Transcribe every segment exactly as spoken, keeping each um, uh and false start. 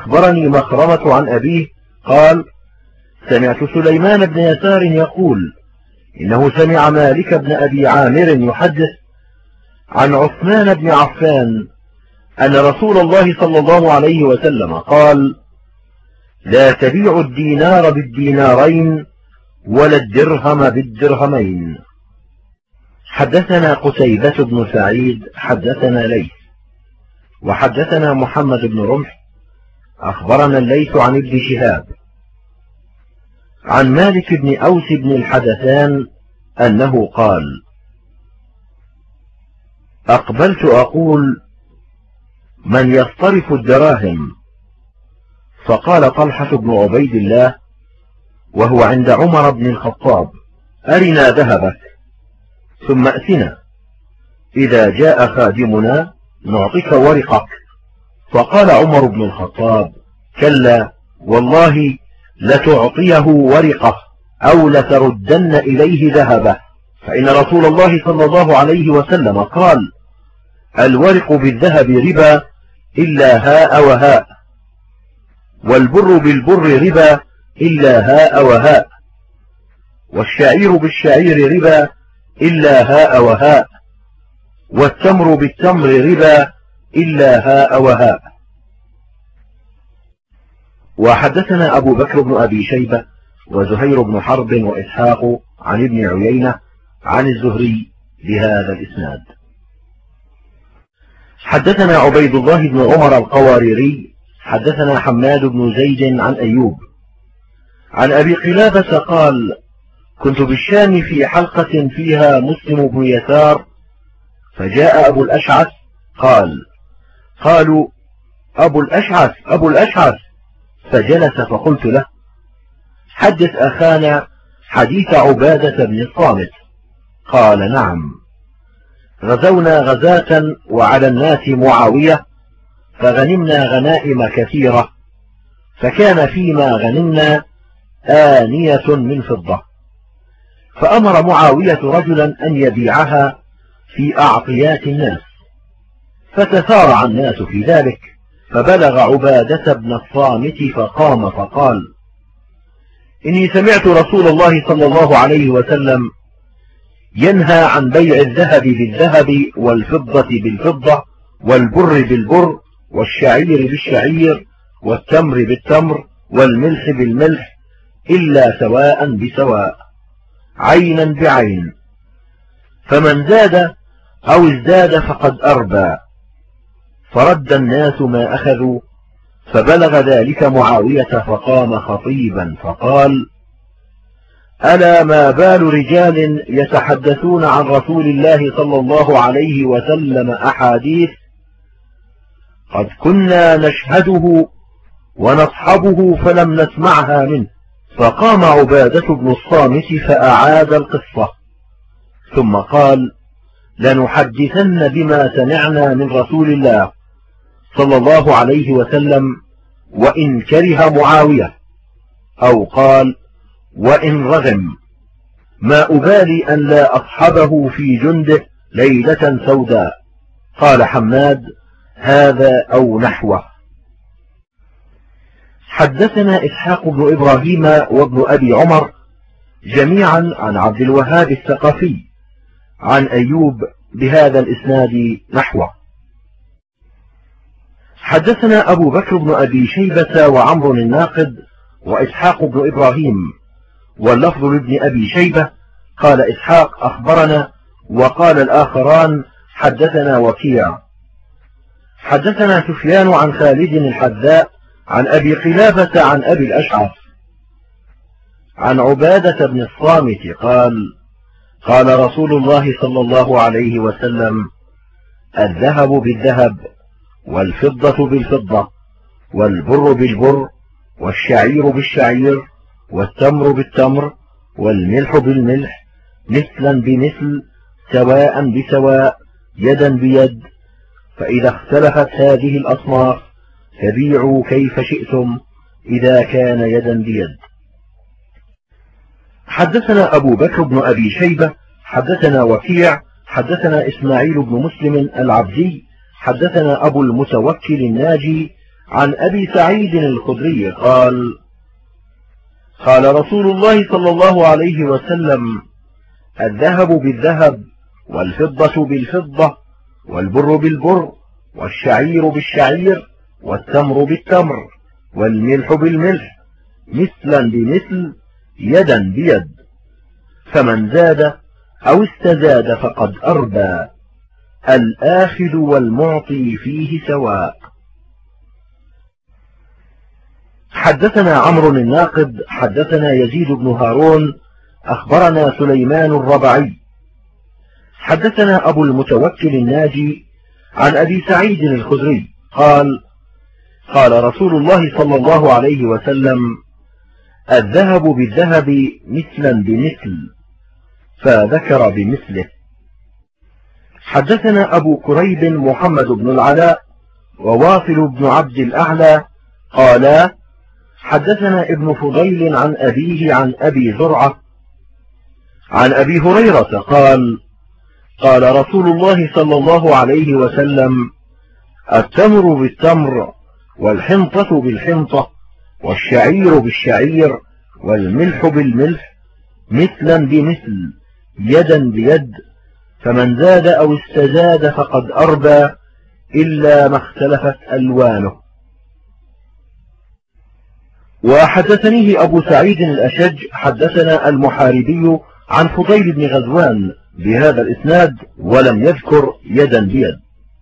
أخبرني مخرمة عن أبيه قال: سمعت سليمان بن يسار يقول: إنه سمع مالك بن أبي عامر يحدث عن عثمان بن عفان أن رسول الله صلى الله عليه وسلم قال: لا تبيعوا الدينار بالدينارين ولا الدرهم بالدرهمين. حدثنا قتيبة بن سعيد حدثنا ليث وحدثنا محمد بن رمح أخبرنا الليث عن ابن شهاب عن مالك بن أوس بن الحدثان أنه قال: أقبلت أقول: من يصطرف الدراهم؟ فقال طلحة بن عبيد الله وهو عند عمر بن الخطاب: أرنا ذهبك ثم أتنا، إذا جاء خادمنا نعطيك ورقك. فقال عمر بن الخطاب: كلا والله لتعطيه ورقه أو لتردن إليه ذهبه، فإن رسول الله صلى الله عليه وسلم قال: الورق بالذهب ربا إلا هاء وهاء، والبر بالبر ربا إلا هاء وهاء، والشعير بالشعير ربا إلا هاء وهاء، والتمر بالتمر ربا إلا هاء وهاء. وحدثنا أبو بكر بن أبي شيبة وزهير بن حرب وإسحاق عن ابن عيينة عن الزهري بهذا الإسناد. حدثنا عبيد الله بن عمر القواريري حدثنا حماد بن زيد عن أيوب عن أبي قلابة قال: كنت بالشام في حلقة فيها مسلم بن يسار، فجاء أبو الأشعث قال: قالوا أبو الأشعث أبو الأشعث، فجلس فقلت له: حدث أخانا حديث عبادة بن الصامت. قال: نعم، غزونا غزاة وعلى الناس معاوية، فغنمنا غنائم كثيرة، فكان فيما غنمنا آنية من فضة، فأمر معاوية رجلا أن يبيعها في أعطيات الناس، فتثارع الناس في ذلك، فبلغ عبادة بن الصامت فقام فقال: إني سمعت رسول الله صلى الله عليه وسلم ينهى عن بيع الذهب بالذهب والفضة بالفضة والبر بالبر والشعير بالشعير والتمر بالتمر والملح بالملح إلا سواء بسواء، عينا بعين، فمن زاد أو ازداد فقد أربى. فرد الناس ما أخذوا، فبلغ ذلك معاوية فقام خطيبا فقال: ألا ما بال رجال يتحدثون عن رسول الله صلى الله عليه وسلم أحاديث قد كنا نشهده ونصحبه فلم نسمعها منه. فقام عبادة بن الصامت فأعاد القصة، ثم قال: لنحدثن بما سمعنا من رسول الله صلى الله عليه وسلم وإن كره معاوية، أو قال: وإن رغم، ما أبالي أن لا أصحبه في جنده ليلة سوداء. قال حماد: هذا أو نحوه. حدثنا إسحاق بن إبراهيم وابن أبي عمر جميعا عن عبد الوهاب الثقفي عن أيوب بهذا الإسناد نحوه. حدثنا أبو بكر بن أبي شيبة وعمر الناقد وإسحاق بن إبراهيم، واللفظ لابن أبي شيبة قال إسحاق أخبرنا، وقال الآخران حدثنا وكيع. حدثنا سفيان عن خالد الحذاء عن أبي قلابة عن أبي الأشعث عن عبادة بن الصامت قال: قال رسول الله صلى الله عليه وسلم: الذهب بالذهب والفضة بالفضة والبر بالبر والشعير بالشعير والتمر بالتمر والملح بالملح مثلا بمثل سواء بسواء يدا بيد، فإذا اختلفت هذه الأصناف فبيعوا كيف شئتم إذا كان يدا بيد. حدثنا أبو بكر بن أبي شيبة حدثنا وكيع حدثنا إسماعيل بن مسلم العبدي حدثنا أبو المتوكل الناجي عن أبي سعيد الخدري قال قال رسول الله صلى الله عليه وسلم الذهب بالذهب والفضة بالفضة والبر بالبر والشعير بالشعير والتمر بالتمر والملح بالملح مثلا بمثل يدا بيد، فمن زاد أو استزاد فقد أربى، الآخذ والمعطي فيه سواء. حدثنا عمرو الناقد حدثنا يزيد بن هارون أخبرنا سليمان الربعي حدثنا أبو المتوكل الناجي عن أبي سعيد الخدري قال قال رسول الله صلى الله عليه وسلم الذهب بالذهب مثلا بمثل، فذكر بمثله. حدثنا أبو كريب محمد بن العلاء وواصل بن عبد الأعلى قالا حدثنا ابن فضيل عن أبيه عن أبي زرعة عن أبي هريرة قال قال رسول الله صلى الله عليه وسلم التمر بالتمر والحنطة بالحنطة والشعير بالشعير والملح بالملح مثلا بمثل يدا بيد، فمن زاد أو استزاد فقد أربى إلا ما اختلفت ألوانه. وحدثنيه أبو سعيد الأشج حدثنا المحاربي عن فضيل بن غزوان بهذا الإسناد ولم يذكر يدا بيد.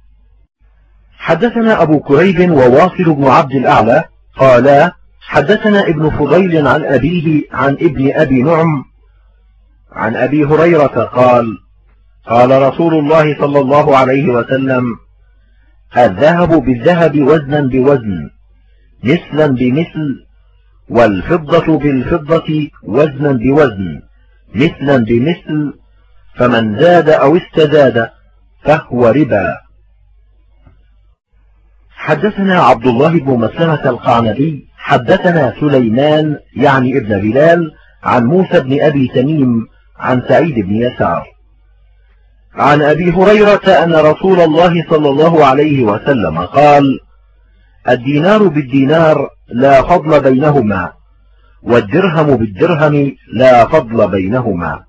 حدثنا أبو كريب وواصل بن عبد الأعلى قالا حدثنا ابن فضيل عن أبيه عن ابن أبي نعم عن أبي هريرة قال قال رسول الله صلى الله عليه وسلم الذهب بالذهب وزنا بوزن مثلا بمثل، والفضة بالفضة وزنا بوزن مثلا بمثل، فمن زاد أو استزاد فهو ربا. حدثنا عبد الله بن مسلمة القعنبي حدثنا سليمان يعني ابن بلال عن موسى بن أبي تميم عن سعيد بن يسار عن أبي هريرة أن رسول الله صلى الله عليه وسلم قال الدينار بالدينار لا فضل بينهما، والدرهم بالدرهم لا فضل بينهما.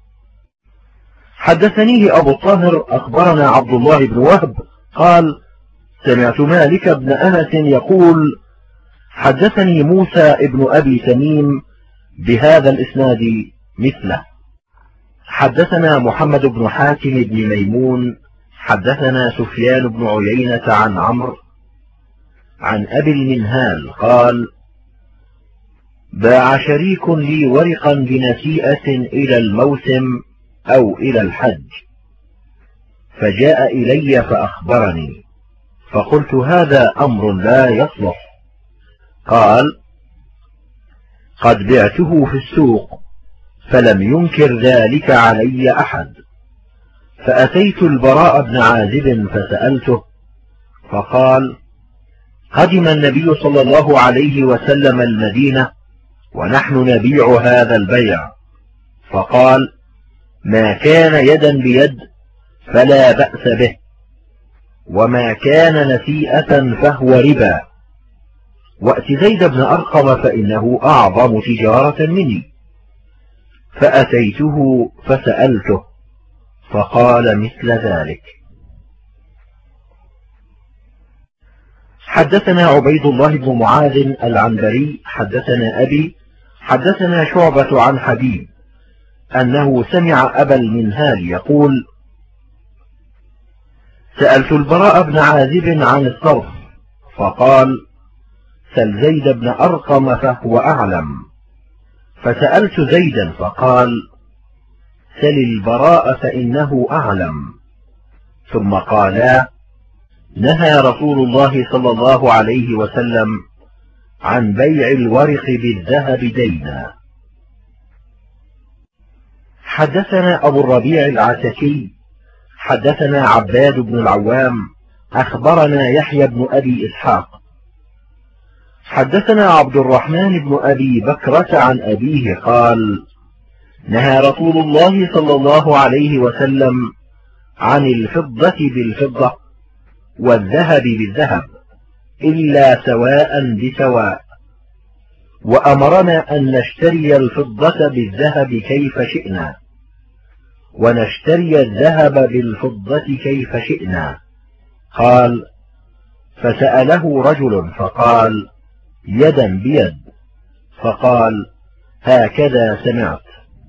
حدثنيه أبو الطاهر أخبرنا عبد الله بن وهب قال سمعت مالك بن أنس يقول حدثني موسى ابن أبي تميم بهذا الإسناد مثله. حدثنا محمد بن حاتم بن ميمون حدثنا سفيان بن عيينة عن عمرو عن أبي المنهال قال باع شريك لي ورقا بنسيئة إلى الموسم أو إلى الحج، فجاء إلي فأخبرني، فقلت هذا أمر لا يصلح. قال قد بعته في السوق فلم ينكر ذلك علي أحد، فأتيت البراء بن عازب فسألته، فقال قدم النبي صلى الله عليه وسلم المدينة ونحن نبيع هذا البيع، فقال ما كان يدا بيد فلا بأس به، وما كان نسيئة فهو ربا، وأت زيد بن أرقم فإنه أعظم تجارة مني، فأتيته فسألته فقال مثل ذلك. حدثنا عبيد الله بن معاذ العنبري حدثنا أبي حدثنا شعبة عن حبيب أنه سمع أبا المنهال يقول سألت البراء بن عازب عن الصرف، فقال سل زيد بن أرقم فهو أعلم، فسألت زيدا فقال سل البراء فإنه أعلم، ثم قالا نهى رسول الله صلى الله عليه وسلم عن بيع الورق بالذهب دينا. حدثنا أبو الربيع العتكي حدثنا عباد بن العوام أخبرنا يحيى بن أبي إسحاق حدثنا عبد الرحمن بن أبي بكرة عن أبيه قال نهى رسول الله صلى الله عليه وسلم عن الفضة بالفضة والذهب بالذهب، إلا سواء بسواء، وأمرنا أن نشتري الفضة بالذهب كيف شئنا، ونشتري الذهب بالفضة كيف شئنا. قال: فسأله رجل فقال: يدا بيد. فقال: هكذا سمعت.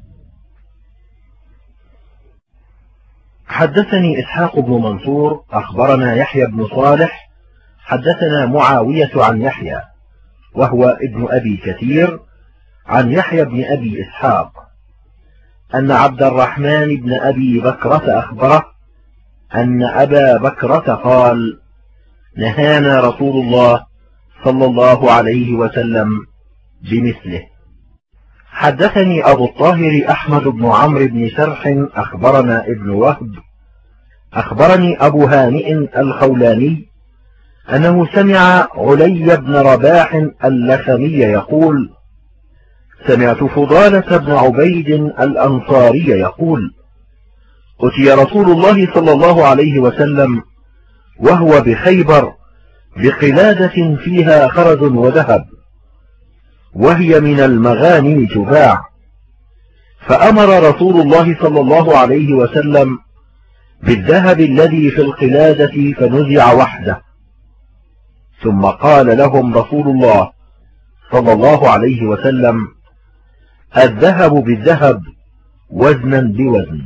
حدثني إسحاق بن منصور أخبرنا يحيى بن صالح حدثنا معاوية عن يحيى وهو ابن أبي كثير عن يحيى بن أبي إسحاق أن عبد الرحمن بن أبي بكرة أخبره أن أبا بكرة قال: نهانا رسول الله صلى الله عليه وسلم بمثله. حدثني أبو الطاهر أحمد بن عمرو بن سرح أخبرنا ابن وهب أخبرني أبو هانئ الخولاني أنه سمع علي بن رباح اللخمي يقول: سمعت فضالة بن عبيد الأنصاري يقول: أتي رسول الله صلى الله عليه وسلم وهو بخيبر بقلادة فيها خرز وذهب، وهي من المغانم تباع، فأمر رسول الله صلى الله عليه وسلم بالذهب الذي في القلادة فنزع وحده، ثم قال لهم رسول الله صلى الله عليه وسلم: الذهب بالذهب وزنا بوزن.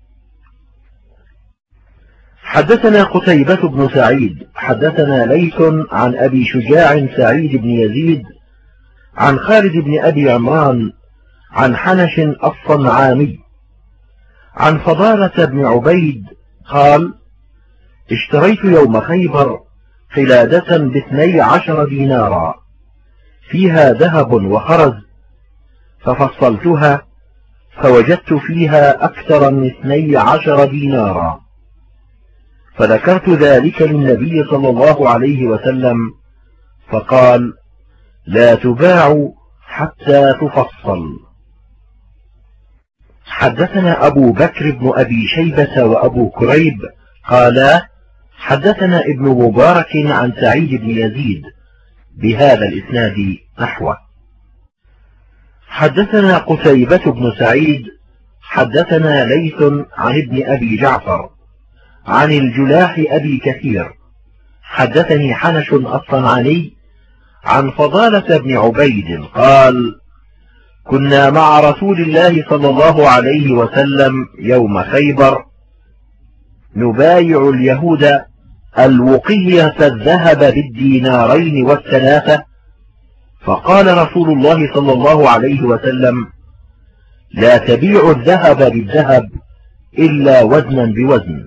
حدثنا قتيبة بن سعيد حدثنا ليث عن أبي شجاع سعيد بن يزيد عن خالد بن أبي عمران عن حنش الصنعاني عن فضالة بن عبيد قال: اشتريت يوم خيبر قلادة باثني عشر دينارا فيها ذهب وخرز، ففصلتها فوجدت فيها أكثر من اثني عشر دينارا، فذكرت ذلك للنبي صلى الله عليه وسلم فقال: لا تباع حتى تفصل. حدثنا أبو بكر بن أبي شيبة وأبو كريب قالا: حدثنا ابن مبارك عن سعيد بن يزيد بهذا الإسناد نحوه. حدثنا قتيبة بن سعيد حدثنا ليث عن ابن أبي جعفر عن الجلاح أبي كثير حدثني حنش الصنعاني عن فضالة بن عبيد قال: كنا مع رسول الله صلى الله عليه وسلم يوم خيبر نبايع اليهود الوقية الذهب بالدينارين والثلاثة، فقال رسول الله صلى الله عليه وسلم: لا تبيع الذهب بالذهب إلا وزنا بوزن.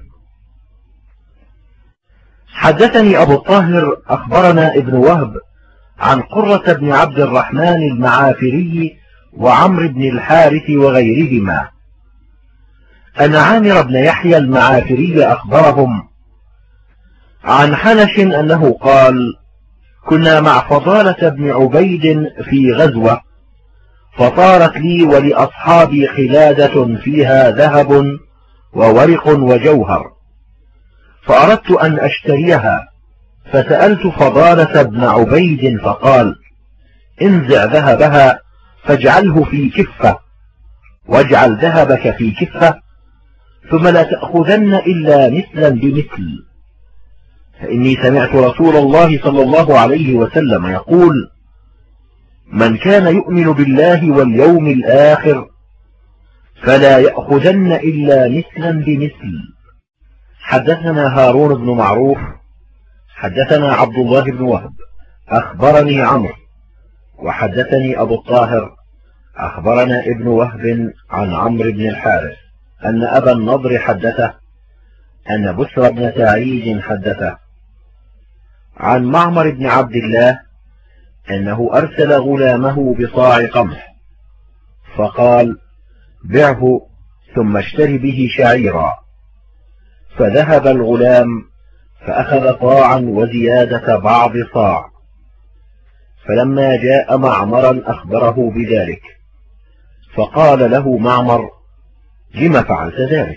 حدثني أبو الطاهر أخبرنا ابن وهب عن قرة بن عبد الرحمن المعافري وعمر بن الحارث وغيرهما أن عامر بن يحيى المعافري أخبرهم عن حنش أنه قال: كنا مع فضالة بن عبيد في غزوة، فطارت لي ولأصحابي قلادة فيها ذهب وورق وجوهر، فأردت أن أشتريها، فسألت فضالة بن عبيد فقال: انزع ذهبها فاجعله في كفة، واجعل ذهبك في كفة، ثم لا تأخذن إلا مثلا بمثل، فإني سمعت رسول الله صلى الله عليه وسلم يقول: من كان يؤمن بالله واليوم الآخر فلا يأخذن إلا مثلا بمثل. حدثنا هارون بن معروف حدثنا عبد الله بن وهب أخبرني عمرو وحدثني أبو الطاهر أخبرنا ابن وهب عن عمرو بن الحارث أن أبا النضر حدثه أن بسر بن سعيد حدثه عن معمر بن عبد الله أنه أرسل غلامه بصاع قمح، فقال: بعه ثم اشتري به شعيرا، فذهب الغلام فأخذ طاعا وزيادة بعض صاع، فلما جاء معمرا أخبره بذلك، فقال له معمر: لم فعلت ذلك؟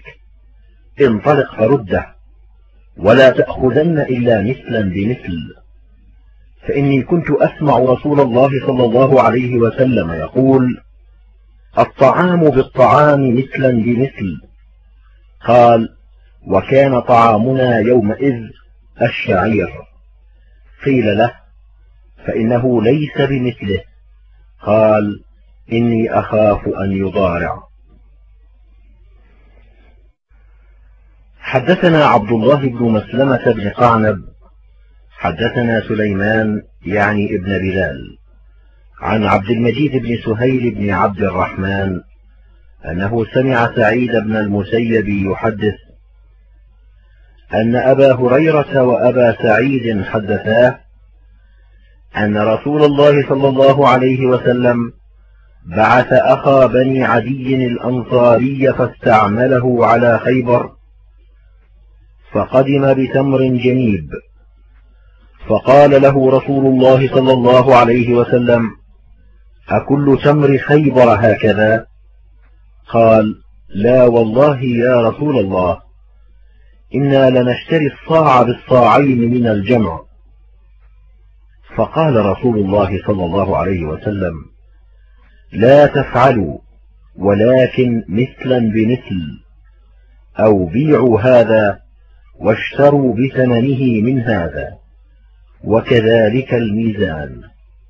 انطلق فرده، ولا تأخذن إلا مثلا بمثل. فإني كنت أسمع رسول الله صلى الله عليه وسلم يقول: الطعام بالطعام مثلا بمثل. قال: وكان طعامنا يومئذ الشعير. قيل له: فإنه ليس بمثله. قال: إني أخاف أن يضارع. حدثنا عبد الله بن مسلمة بن قعنب حدثنا سليمان يعني ابن بلال عن عبد المجيد بن سهيل بن عبد الرحمن أنه سمع سعيد بن المسيب يحدث أن أبا هريرة وأبا سعيد حدثاه أن رسول الله صلى الله عليه وسلم بعث أخا بني عدي الأنصاري فاستعمله على خيبر، فقدم بتمر جنيب، فقال له رسول الله صلى الله عليه وسلم: أكل تمر خيبر هكذا؟ قال: لا والله يا رسول الله، إنا لنشتري الصاع بالصاعين من الجمع. فقال رسول الله صلى الله عليه وسلم: لا تفعلوا، ولكن مثلا بمثل، أو بيعوا هذا واشتروا بثمنه من هذا، وكذلك الميزان.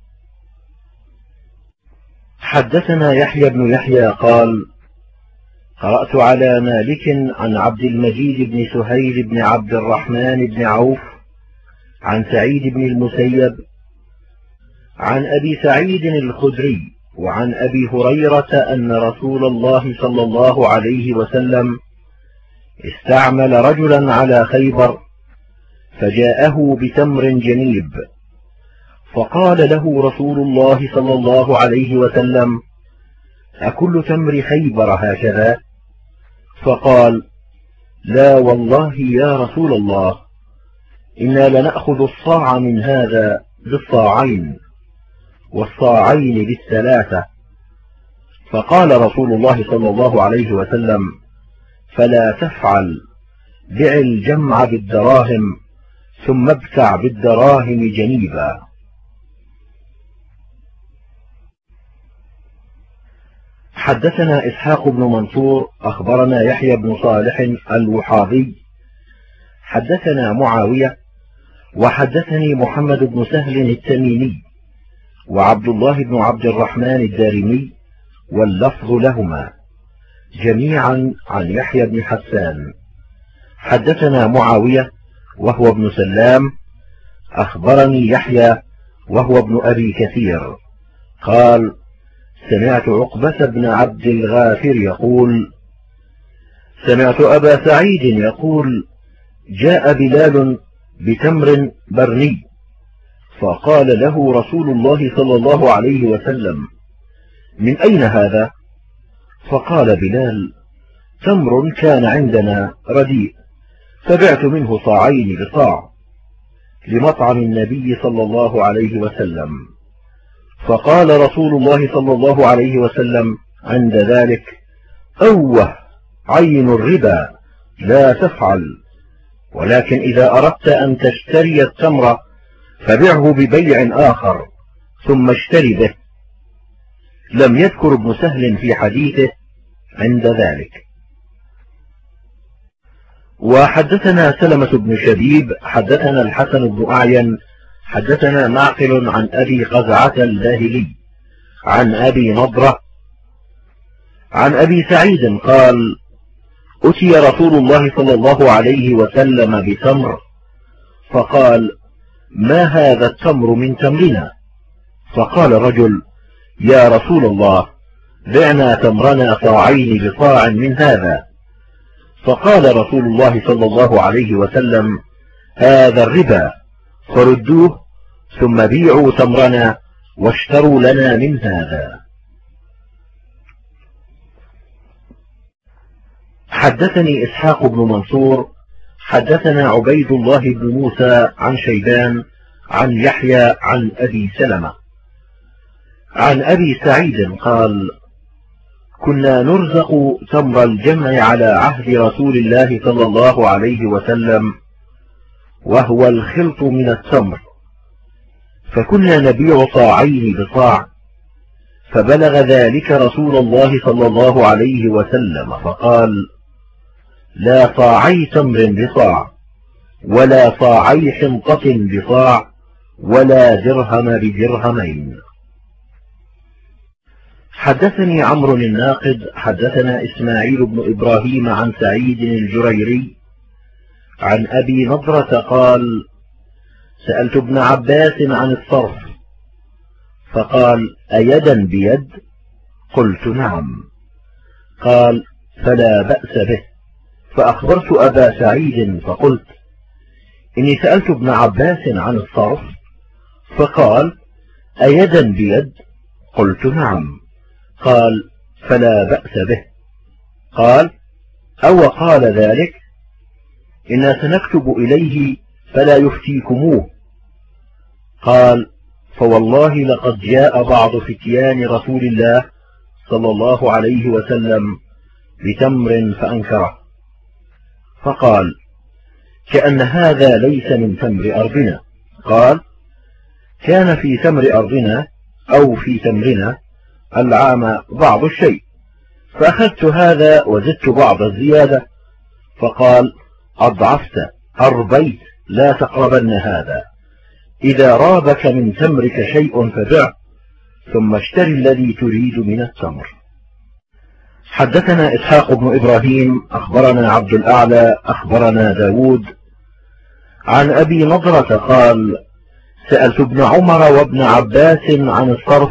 حدثنا يحيى بن يحيى قال: قرأت على مالك عن عبد المجيد بن سهيل بن عبد الرحمن بن عوف عن سعيد بن المسيب عن أبي سعيد الخدري وعن أبي هريرة أن رسول الله صلى الله عليه وسلم استعمل رجلا على خيبر، فجاءه بتمر جنيب، فقال له رسول الله صلى الله عليه وسلم: أكل تمر خيبر هكذا؟ فقال: لا والله يا رسول الله، إنا لنأخذ الصاع من هذا بالصاعين، والصاعين بالثلاثة. فقال رسول الله صلى الله عليه وسلم: فلا تفعل، بع الجمع بالدراهم، ثم ابتع بالدراهم جنيبا. حدثنا إسحاق بن منصور أخبرنا يحيى بن صالح الوحاضي حدثنا معاوية وحدثني محمد بن سهل التميمي وعبد الله بن عبد الرحمن الدارمي واللفظ لهما جميعا عن يحيى بن حسان. حدثنا معاوية وهو ابن سلام أخبرني يحيى وهو ابن أبي كثير قال: سمعت عقبة بن عبد الغافر يقول: سمعت أبا سعيد يقول: جاء بلال بتمر برني، فقال له رسول الله صلى الله عليه وسلم: من أين هذا؟ فقال بلال: تمر كان عندنا رديء، فبعت منه صاعين بصاع لمطعم النبي صلى الله عليه وسلم. فقال رسول الله صلى الله عليه وسلم عند ذلك: أوه، عين الربا، لا تفعل، ولكن إذا أردت أن تشتري التمر فبعه ببيع آخر ثم اشتري به. لم يذكر ابن سهل في حديثه عند ذلك. وحدثنا سلمة بن شبيب حدثنا الحسن بن أعين حدثنا معقل عن أبي قزعة الباهلي عن أبي نضرة عن أبي سعيد قال: أتي رسول الله صلى الله عليه وسلم بتمر، فقال: ما هذا التمر من تمرنا؟ فقال رجل: يا رسول الله، بعنا تمرنا صاعين بصاع من هذا. فقال رسول الله صلى الله عليه وسلم: هذا الربا، فردوه ثم بيعوا تمرنا واشتروا لنا من هذا. حدثني إسحاق بن منصور حدثنا عبيد الله بن موسى عن شيبان عن يحيى عن أبي سلمة عن أبي سعيد قال: كنا نرزق تمر الجمع على عهد رسول الله صلى الله عليه وسلم، وهو الخلط من التمر، فكنا نبيع صاعين بصاع، فبلغ ذلك رسول الله صلى الله عليه وسلم فقال: لا صاعي تمر بصاع، ولا صاعي حنطة بصاع، ولا درهم بدرهمين. حدثني عمرو الناقد حدثنا إسماعيل بن إبراهيم عن سعيد الجريري عن أبي نضرة قال: سألت ابن عباس عن الصرف فقال: أيدا بيد؟ قلت: نعم. قال: فلا بأس به. فأخبرت أبا سعيد فقلت: إني سألت ابن عباس عن الصرف فقال: أيدا بيد؟ قلت: نعم. قال: فلا بأس به. قال: أو قال ذلك؟ إنا سنكتب إليه فلا يفتيكموه. قال: فوالله لقد جاء بعض فتيان رسول الله صلى الله عليه وسلم بتمر فأنكره، فقال: كأن هذا ليس من تمر أرضنا. قال: كان في تمر أرضنا أو في تمرنا العام بعض الشيء، فأخذت هذا وزدت بعض الزيادة. فقال: أضعفت أربيت، لا تقربن هذا. إذا رابك من تمرك شيء فبع، ثم اشتري الذي تريد من التمر. حدثنا إسحاق بن إبراهيم أخبرنا عبد الأعلى أخبرنا داود عن أبي نضرة قال: سألت ابن عمر وابن عباس عن الصرف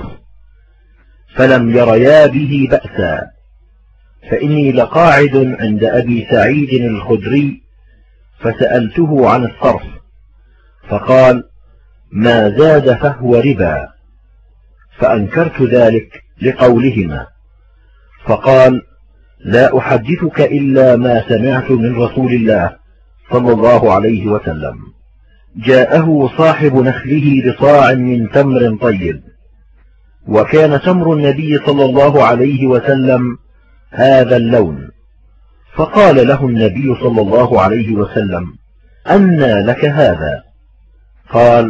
فلم يريا به بأسا، فإني لقاعد عند أبي سعيد الخدري فسألته عن الصرف فقال: ما زاد فهو ربا، فأنكرت ذلك لقولهما، فقال: لا أحدثك إلا ما سمعت من رسول الله صلى الله عليه وسلم. جاءه صاحب نخله بصاع من تمر طيب، وكان تمر النبي صلى الله عليه وسلم هذا اللون، فقال له النبي صلى الله عليه وسلم: أنى لك هذا؟ قال: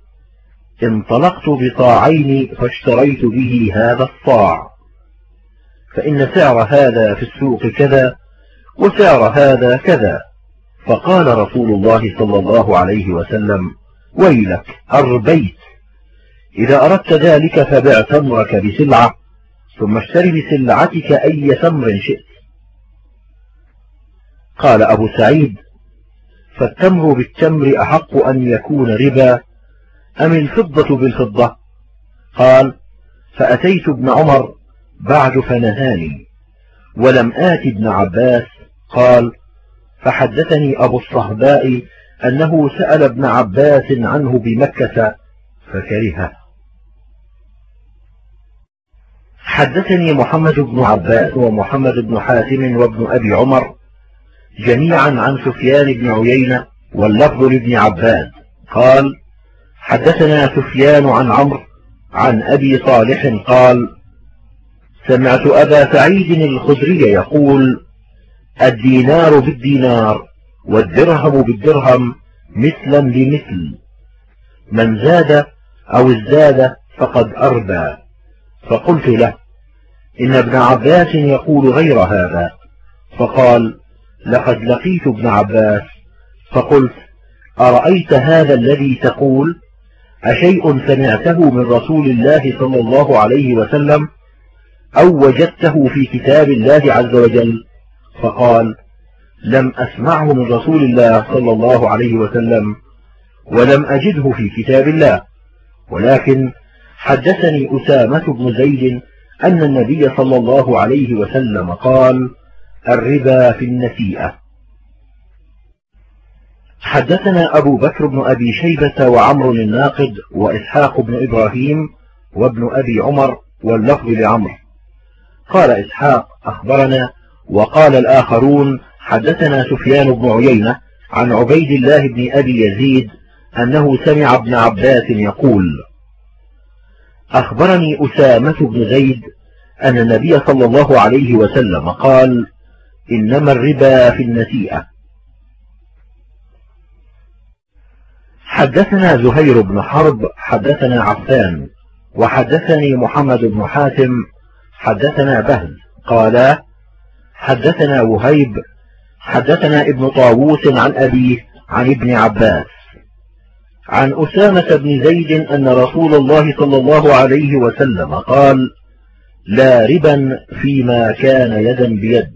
انطلقت بصاعين فاشتريت به هذا الصاع، فإن سعر هذا في السوق كذا وسعر هذا كذا. فقال رسول الله صلى الله عليه وسلم: ويلك أربيت، إذا أردت ذلك فبع تمرك بسلعة ثم اشتري بسلعتك أي تمر شئت. قال أبو سعيد: فالتمر بالتمر أحق أن يكون ربا أم الفضة بالفضة؟ قال: فأتيت ابن عمر بعد فنهاني، ولم آت ابن عباس. قال: فحدثني أبو الصهباء أنه سأل ابن عباس عنه بمكة فكرهه. حدثني محمد بن عباس ومحمد بن حاتم وابن أبي عمر جميعا عن سفيان بن عيينة واللفظ لابن عباس قال: حدثنا سفيان عن عمرو عن أبي صالح قال: سمعت أبا سعيد الخدري يقول: الدينار بالدينار والدرهم بالدرهم مثلا بمثل، من زاد أو ازداد فقد أربى. فقلت له: إن ابن عباس يقول غير هذا. فقال: لقد لقيت ابن عباس فقلت: أرأيت هذا الذي تقول أشيء سمعته من رسول الله صلى الله عليه وسلم أو وجدته في كتاب الله عز وجل؟ فقال: لم أسمعه من رسول الله صلى الله عليه وسلم ولم أجده في كتاب الله، ولكن حدثني أسامة بن زيد أن النبي صلى الله عليه وسلم قال: الربا في النسيئة. حدثنا أبو بكر بن أبي شيبة وعمر الناقد وإسحاق بن إبراهيم وابن أبي عمر واللفظ لعمر. قال إسحاق: أخبرنا، وقال الآخرون: حدثنا سفيان بن عيينة عن عبيد الله بن أبي يزيد أنه سمع ابن عباس يقول: أخبرني أسامة بن زيد أن النبي صلى الله عليه وسلم قال: إنما الربا في النسيئة. حدثنا زهير بن حرب حدثنا عفان وحدثني محمد بن حاتم حدثنا بهز قالا حدثنا وهيب حدثنا ابن طاووس عن أبيه عن ابن عباس عن أسامة بن زيد أن رسول الله صلى الله عليه وسلم قال لا ربا فيما كان يدا بيد.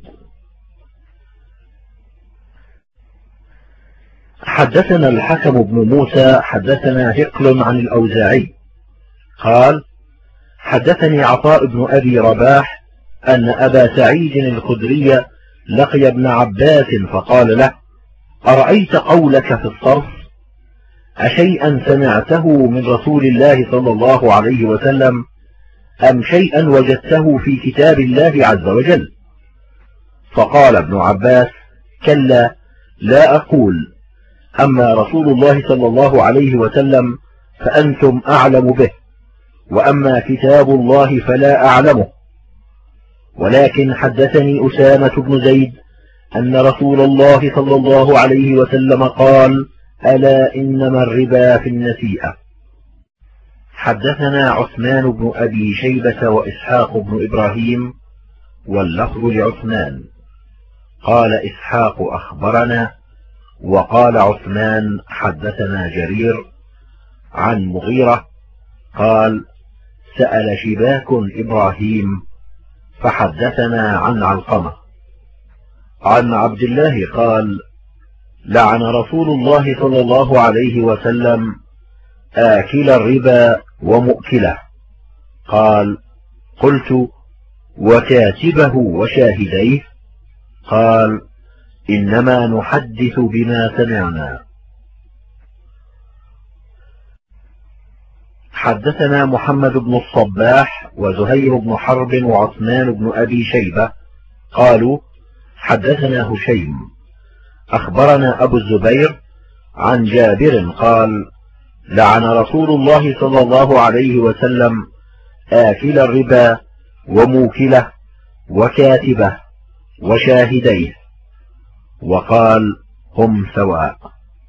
حدثنا الحكم بن موسى حدثنا هقل عن الأوزاعي قال حدثني عطاء بن أبي رباح أن أبا سعيد الخدري لقي ابن عباس فقال له أرأيت قولك في الصرف أشيئا سمعته من رسول الله صلى الله عليه وسلم أم شيئا وجدته في كتاب الله عز وجل؟ فقال ابن عباس كلا لا أقول، أما رسول الله صلى الله عليه وسلم فأنتم أعلم به، وأما كتاب الله فلا أعلمه. ولكن حدثني أسامة بن زيد أن رسول الله صلى الله عليه وسلم قال ألا إنما الربا في النسيئة. حدثنا عثمان بن أبي شيبة وإسحاق بن إبراهيم واللفظ لعثمان قال إسحاق أخبرنا وقال عثمان حدثنا جرير عن مغيرة قال سأل شباك إبراهيم فحدثنا عن علقمة عن عبد الله قال لعن رسول الله صلى الله عليه وسلم آكل الربا ومؤكله. قال قلت وكاتبه وشاهديه؟ قال إنما نحدث بما سمعنا. حدثنا محمد بن الصباح وزهير بن حرب وعثمان بن أبي شيبة قالوا حدثنا هشيم أخبرنا أبو الزبير عن جابر قال لعن رسول الله صلى الله عليه وسلم آكل الربا وموكله وكاتبه وشاهديه، وقال هم سواء.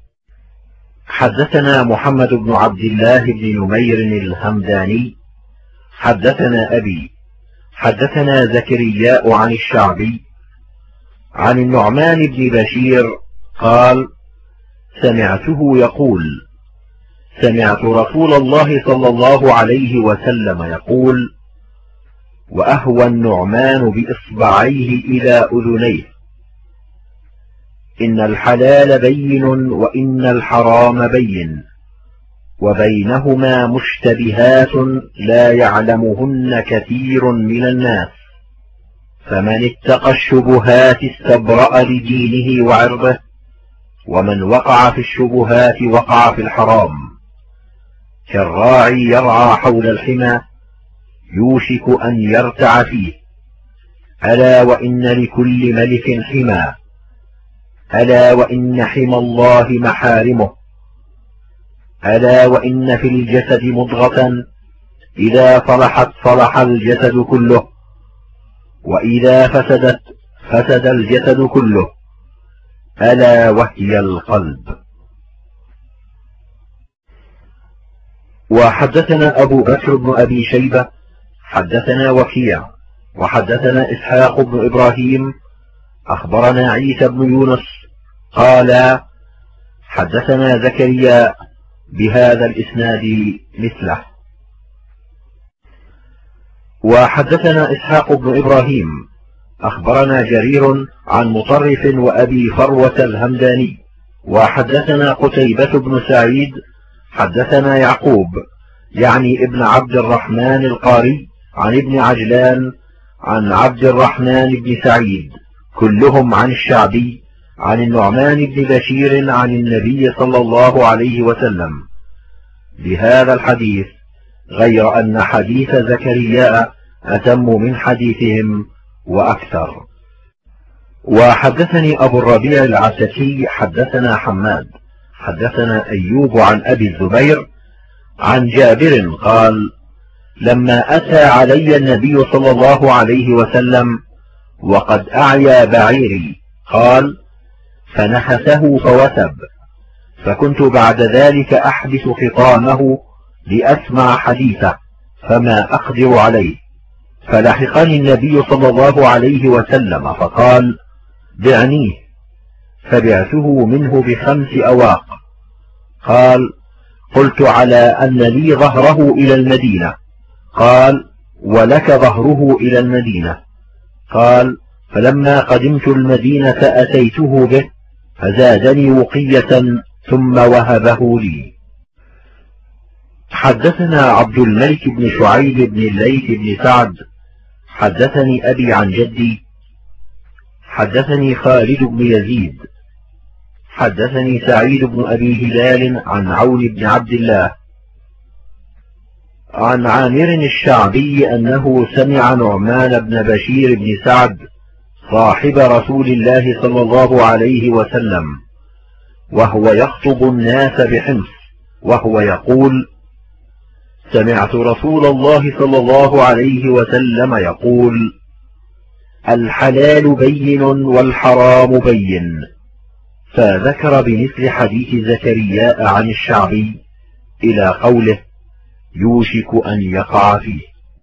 حدثنا محمد بن عبد الله بن نمير الهمداني حدثنا أبي حدثنا زكرياء عن الشعبي عن النعمان بن بشير قال سمعته يقول سمعت رسول الله صلى الله عليه وسلم يقول وأهوى النعمان بإصبعيه إلى أذنيه إن الحلال بين وإن الحرام بين وبينهما مشتبهات لا يعلمهن كثير من الناس، فمن اتقى الشبهات استبرأ لدينه وعرضه، ومن وقع في الشبهات وقع في الحرام. كالراعي يرعى حول الحمى يوشك أن يرتع فيه. ألا وإن لكل ملك حمى، ألا وإن حمى الله محارمه، ألا وإن في الجسد مضغة إذا صلحت صلح الجسد كله، وإذا فسدت فسد الجسد كله، ألا وهي القلب. وحدثنا أبو بكر بن أبي شيبة حدثنا وكيع وحدثنا إسحاق بن إبراهيم أخبرنا عيسى بن يونس قال حدثنا زكريا بهذا الإسناد مثله. وحدثنا إسحاق بن إبراهيم أخبرنا جرير عن مطرف وأبي فروة الهمداني. وحدثنا قتيبة بن سعيد حدثنا يعقوب يعني ابن عبد الرحمن القاري عن ابن عجلان عن عبد الرحمن بن سعيد كلهم عن الشعبي عن النعمان بن بشير عن النبي صلى الله عليه وسلم بهذا الحديث، غير أن حديث زكريا أتم من حديثهم وأكثر. وحدثني أبو الربيع العسكي حدثنا حماد حدثنا أيوب عن أبي الزبير عن جابر قال لما أتى علي النبي صلى الله عليه وسلم وقد أعيا بعيري قال فنحسه فوثب، فكنت بعد ذلك أحبس خطامه لأسمع حديثه فما أقدر عليه، فلحقني النبي صلى الله عليه وسلم فقال: بعنيه، فبعته منه بخمس أواق. قال: قلت: على أن لي ظهره إلى المدينة. قال: ولك ظهره إلى المدينة. قال: فلما قدمت المدينة أتيته به فزادني وقية ثم وهبه لي. حدثنا عبد الملك بن شعيب بن الليث بن سعد حدثني أبي عن جدي حدثني خالد بن يزيد حدثني سعيد بن أبي هلال عن عون بن عبد الله عن عامر الشعبي أنه سمع نعمان بن بشير بن سعد صاحب رسول الله صلى الله عليه وسلم وهو يخطب الناس بحمص وهو يقول: سمعت رسول الله صلى الله عليه وسلم يقول: الحلال بين والحرام بين، فذكر بمثل حديث زكرياء عن الشعبي إلى قوله: يوشك أن يقع فيه.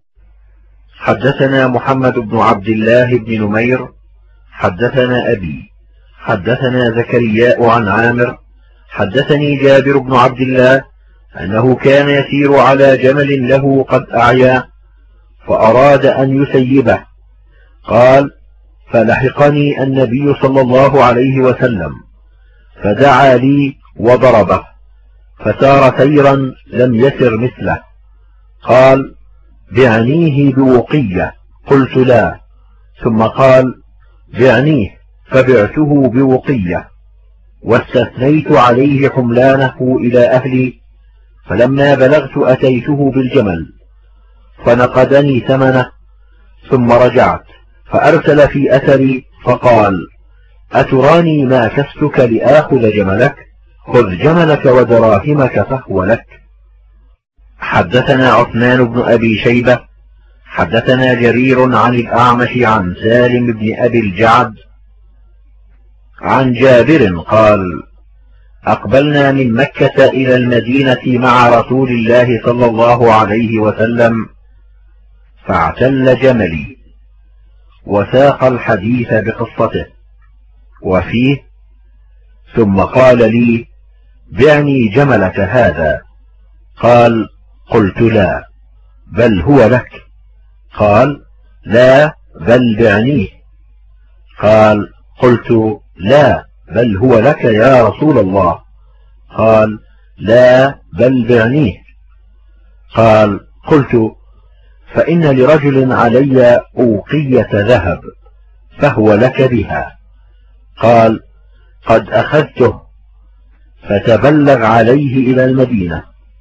حدثنا محمد بن عبد الله بن نمير حدثنا أبي حدثنا زكرياء عن عامر حدثني جابر بن عبد الله أنه كان يسير على جمل له قد أعيا فأراد أن يسيبه. قال: فلحقني النبي صلى الله عليه وسلم فدعا لي وضربه فسار سيرا لم يسر مثله. قال: بعنيه بوقية. قلت: لا. ثم قال: بعنيه، فبعته بوقية، واستثنيت عليه حملانه إلى أهلي، فلما بلغت أتيته بالجمل فنقدني ثمنه، ثم رجعت فأرسل في أثري فقال: أتراني ما كستك لآخذ جملك؟ خذ جملك ودراهمك فهو لك. حدثنا عثمان بن أبي شيبة حدثنا جرير عن الأعمش عن سالم بن أبي الجعد عن جابر قال: أقبلنا من مكة إلى المدينة مع رسول الله صلى الله عليه وسلم فاعتل جملي، وساق الحديث بقصته، وفيه: ثم قال لي: بعني جملك هذا. قال: قلت: لا، بل هو لك. قال: لا، بل بعنيه. قال: قلت: لا، بل هو لك يا رسول الله. قال: لا، بل بعنيه. قال: قلت: فإن لرجل علي أوقية ذهب فهو لك بها. قال: قد أخذته، فتبلغ عليه إلى المدينة.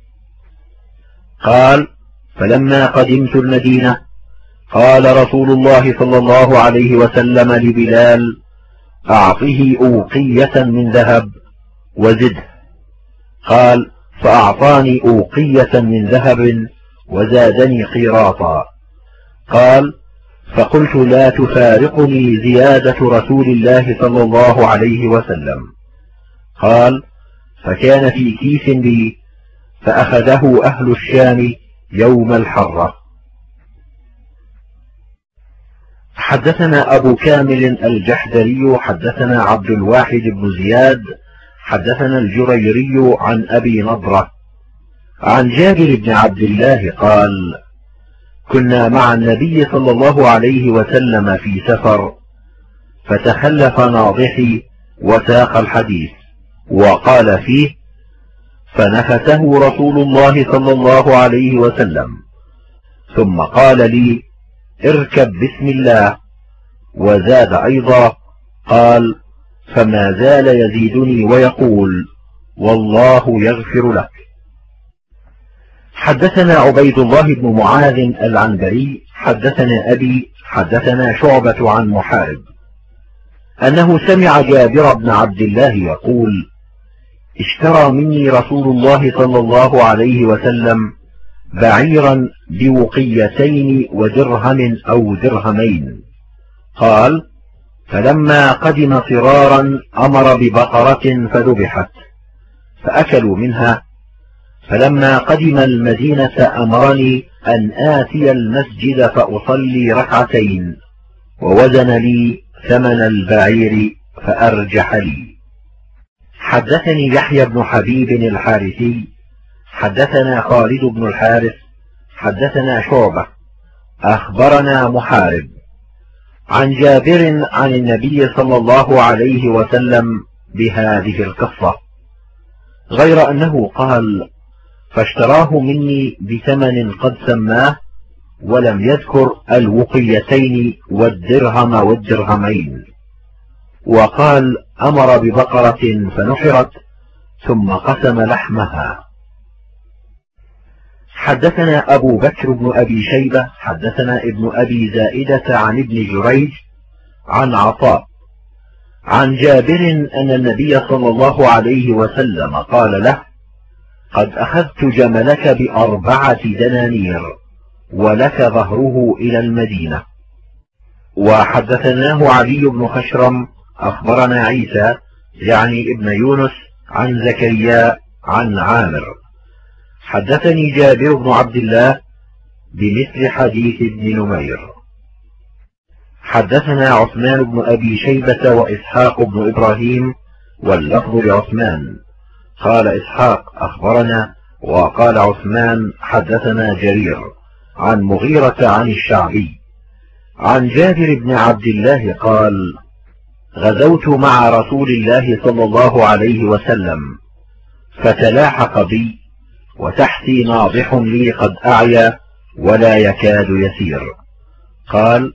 قال: فلما قدمت المدينة قال رسول الله صلى الله عليه وسلم لبلال: أعطه أوقية من ذهب وزده. قال: فأعطاني أوقية من ذهب وزادني قيراطا. قال: فقلت: لا تفارقني زيادة رسول الله صلى الله عليه وسلم. قال: فكان في كيس لي فأخذه أهل الشام يوم الحرة. حدثنا أبو كامل الجحدري حدثنا عبد الواحد بن زياد حدثنا الجريري عن أبي نضرة عن جابر بن عبد الله قال: كنا مع النبي صلى الله عليه وسلم في سفر، فتخلف ناضحي وساق الحديث، وقال فيه: فنفته رسول الله صلى الله عليه وسلم، ثم قال لي: اركب بسم الله، وزاد أيضا قال: فما زال يزيدني ويقول: والله يغفر لك. حدثنا عبيد الله بن معاذ العنبري حدثنا أبي حدثنا شعبة عن محارب أنه سمع جابر بن عبد الله يقول: اشترى مني رسول الله صلى الله عليه وسلم بعيرا بوقيتين ودرهم أو درهمين. قال: فلما قدم صرارا أمر ببقرة فذبحت، فأكلوا منها. فلما قدم المدينة أمرني أن آتي المسجد فأصلي ركعتين، ووزن لي ثمن البعير فأرجح لي. حدثني يحيى بن حبيب الحارثي حدثنا خالد بن الحارث حدثنا شعبة أخبرنا محارب عن جابر عن النبي صلى الله عليه وسلم بهذه القصة، غير أنه قال: فاشتراه مني بثمن قد سماه، ولم يذكر الوقيتين والدرهم والدرهمين، وقال: أمر ببقرة فنحرت ثم قسم لحمها. حدثنا أبو بكر بن أبي شيبة حدثنا ابن أبي زائدة عن ابن جريج عن عطاء عن جابر أن النبي صلى الله عليه وسلم قال له: قد أخذت جملك بأربعة دنانير ولك ظهره إلى المدينة. وحدثناه علي بن خشرم أخبرنا عيسى يعني ابن يونس عن زكريا عن عامر. حدثني جابر بن عبد الله بمثل حديث ابن نمير. حدثنا عثمان بن أبي شيبة وإسحاق بن إبراهيم واللفظ لعثمان. قال إسحاق: أخبرنا، وقال عثمان: حدثنا جرير عن مغيرة عن الشعبي عن جابر بن عبد الله قال: غزوت مع رسول الله صلى الله عليه وسلم، فتلاحق بي وتحتي ناضح لي قد أعيا ولا يكاد يسير. قال: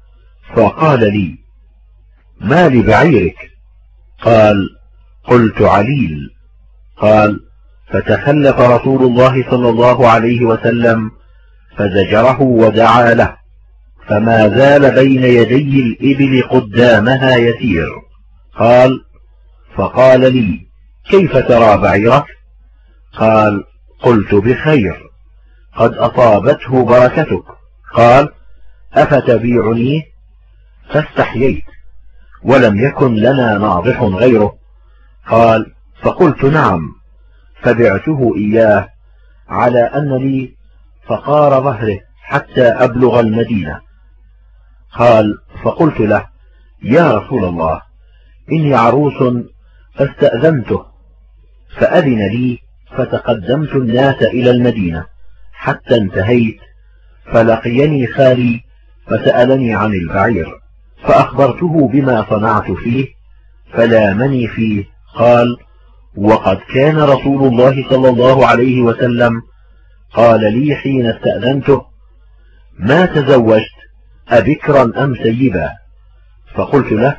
فقال لي: ما لبعيرك؟ قال: قلت: عليل. قال: فتخلف رسول الله صلى الله عليه وسلم فزجره ودعا له، فما زال بين يدي الإبل قدامها يسير. قال: فقال لي: كيف ترى بعيرك؟ قال: قلت: بخير، قد أصابته بركتك. قال: أفتبيعني؟ فاستحييت، ولم يكن لنا ناضح غيره. قال: فقلت: نعم، فبعته إياه على أن لي فقار ظهره حتى أبلغ المدينة. قال: فقلت له: يا رسول الله، إني عروس فاستأذنته، فأذن لي، فتقدمت الناس إلى المدينة حتى انتهيت، فلقيني خالي فسألني عن البعير، فأخبرته بما صنعت فيه فلامني فيه. قال: وقد كان رسول الله صلى الله عليه وسلم قال لي حين استأذنته: ما تزوجت أبكرا أم سيبا؟ فقلت له: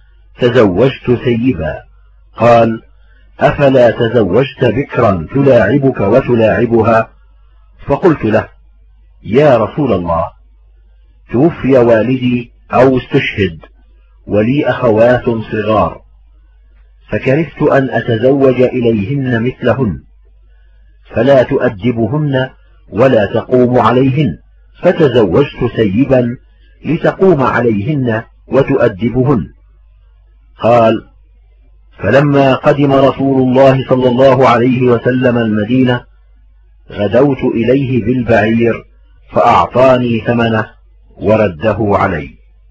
تزوجت سيبا. قال: أفلا تزوجت بكرا تلاعبك وتلاعبها؟ فقلت له: يا رسول الله، توفي والدي أو استشهد ولي أخوات صغار، فكرهت أن أتزوج إليهن مثلهن، فلا تؤدبهن ولا تقوم عليهن، فتزوجت سيبا لتقوم عليهن وتؤدبهن. قال: فلما قدم رسول الله صلى الله عليه وسلم المدينة غدوت إليه بالبعير فأعطاني ثمنه ورده علي.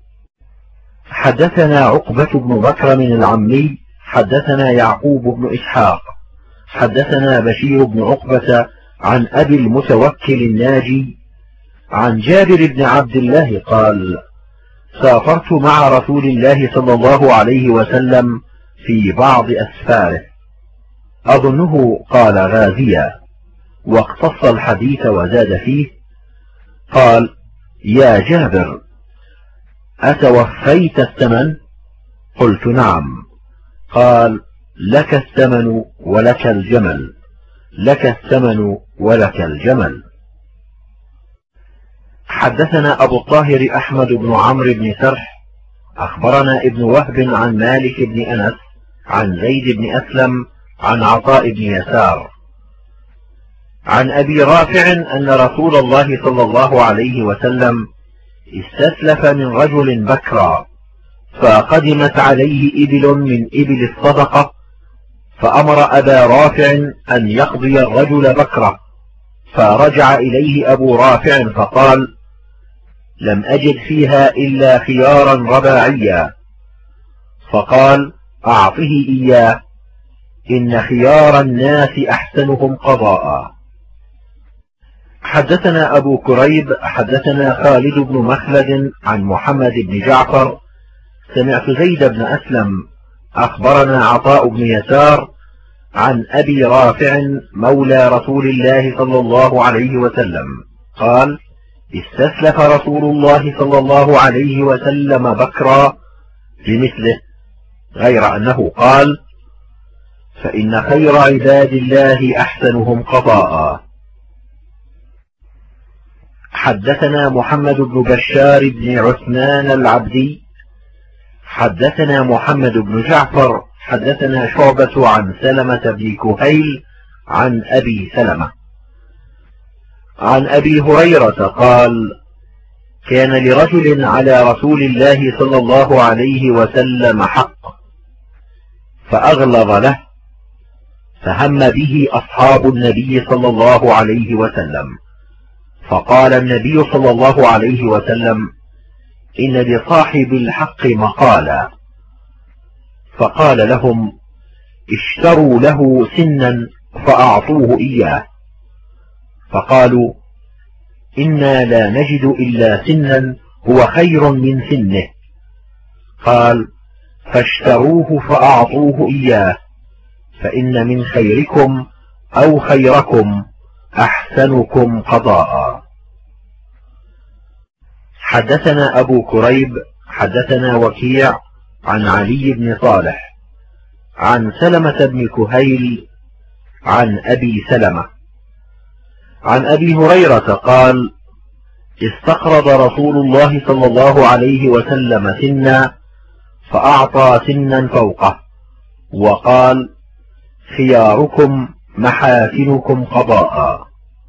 حدثنا عقبة بن بكر من العمي حدثنا يعقوب بن إسحاق حدثنا بشير بن عقبة عن أبي المتوكل الناجي عن جابر بن عبد الله قال: سافرت مع رسول الله صلى الله عليه وسلم في بعض أسفاره، أظنه قال غازيا، واقتص الحديث وزاد فيه. قال: يا جابر، أتوفيت الثمن؟ قلت: نعم. قال: لك الثمن ولك الجمل، لك الثمن ولك الجمل. حدثنا أبو الطاهر أحمد بن عمرو بن سرح أخبرنا ابن وهب عن مالك بن أنس عن زيد بن أسلم عن عطاء بن يسار عن أبي رافع أن رسول الله صلى الله عليه وسلم استسلف من رجل بكرا، فقدمت عليه إبل من إبل الصدقة، فأمر أبا رافع أن يقضي الرجل بكرة، فرجع إليه أبو رافع فقال: لم أجد فيها إلا خيارا رباعيا. فقال: أعطه إياه، إن خيار الناس أحسنهم قضاء. حدثنا أبو كريب حدثنا خالد بن مخلد عن محمد بن جعفر سمعت زيد بن أسلم أخبرنا عطاء بن يسار عن أبي رافع مولى رسول الله صلى الله عليه وسلم قال: استسلف رسول الله صلى الله عليه وسلم بكرا بمثله، غير أنه قال: فإن خير عباد الله أحسنهم قضاء. حدثنا محمد بن بشار بن عثمان العبدي حدثنا محمد بن جعفر حدثنا شعبة عن سلمة بن كهيل عن أبي سلمة عن أبي هريرة قال: كان لرجل على رسول الله صلى الله عليه وسلم حق فأغلظ له، فهم به أصحاب النبي صلى الله عليه وسلم، فقال النبي صلى الله عليه وسلم: إن لصاحب الحق مقالا. فقال لهم: اشتروا له سنا فأعطوه إياه. فقالوا: إنا لا نجد إلا سنا هو خير من سنه. قال: فاشتروه فأعطوه إياه، فإن من خيركم أو خيركم أحسنكم قضاء. حدثنا أبو كريب حدثنا وكيع عن علي بن صالح عن سلمة بن كهيل عن أبي سلمة عن أبي هريرة قال: استقرض رسول الله صلى الله عليه وسلم سنا فأعطى سنا فوقه، وقال: خياركم محاسنكم قضاء.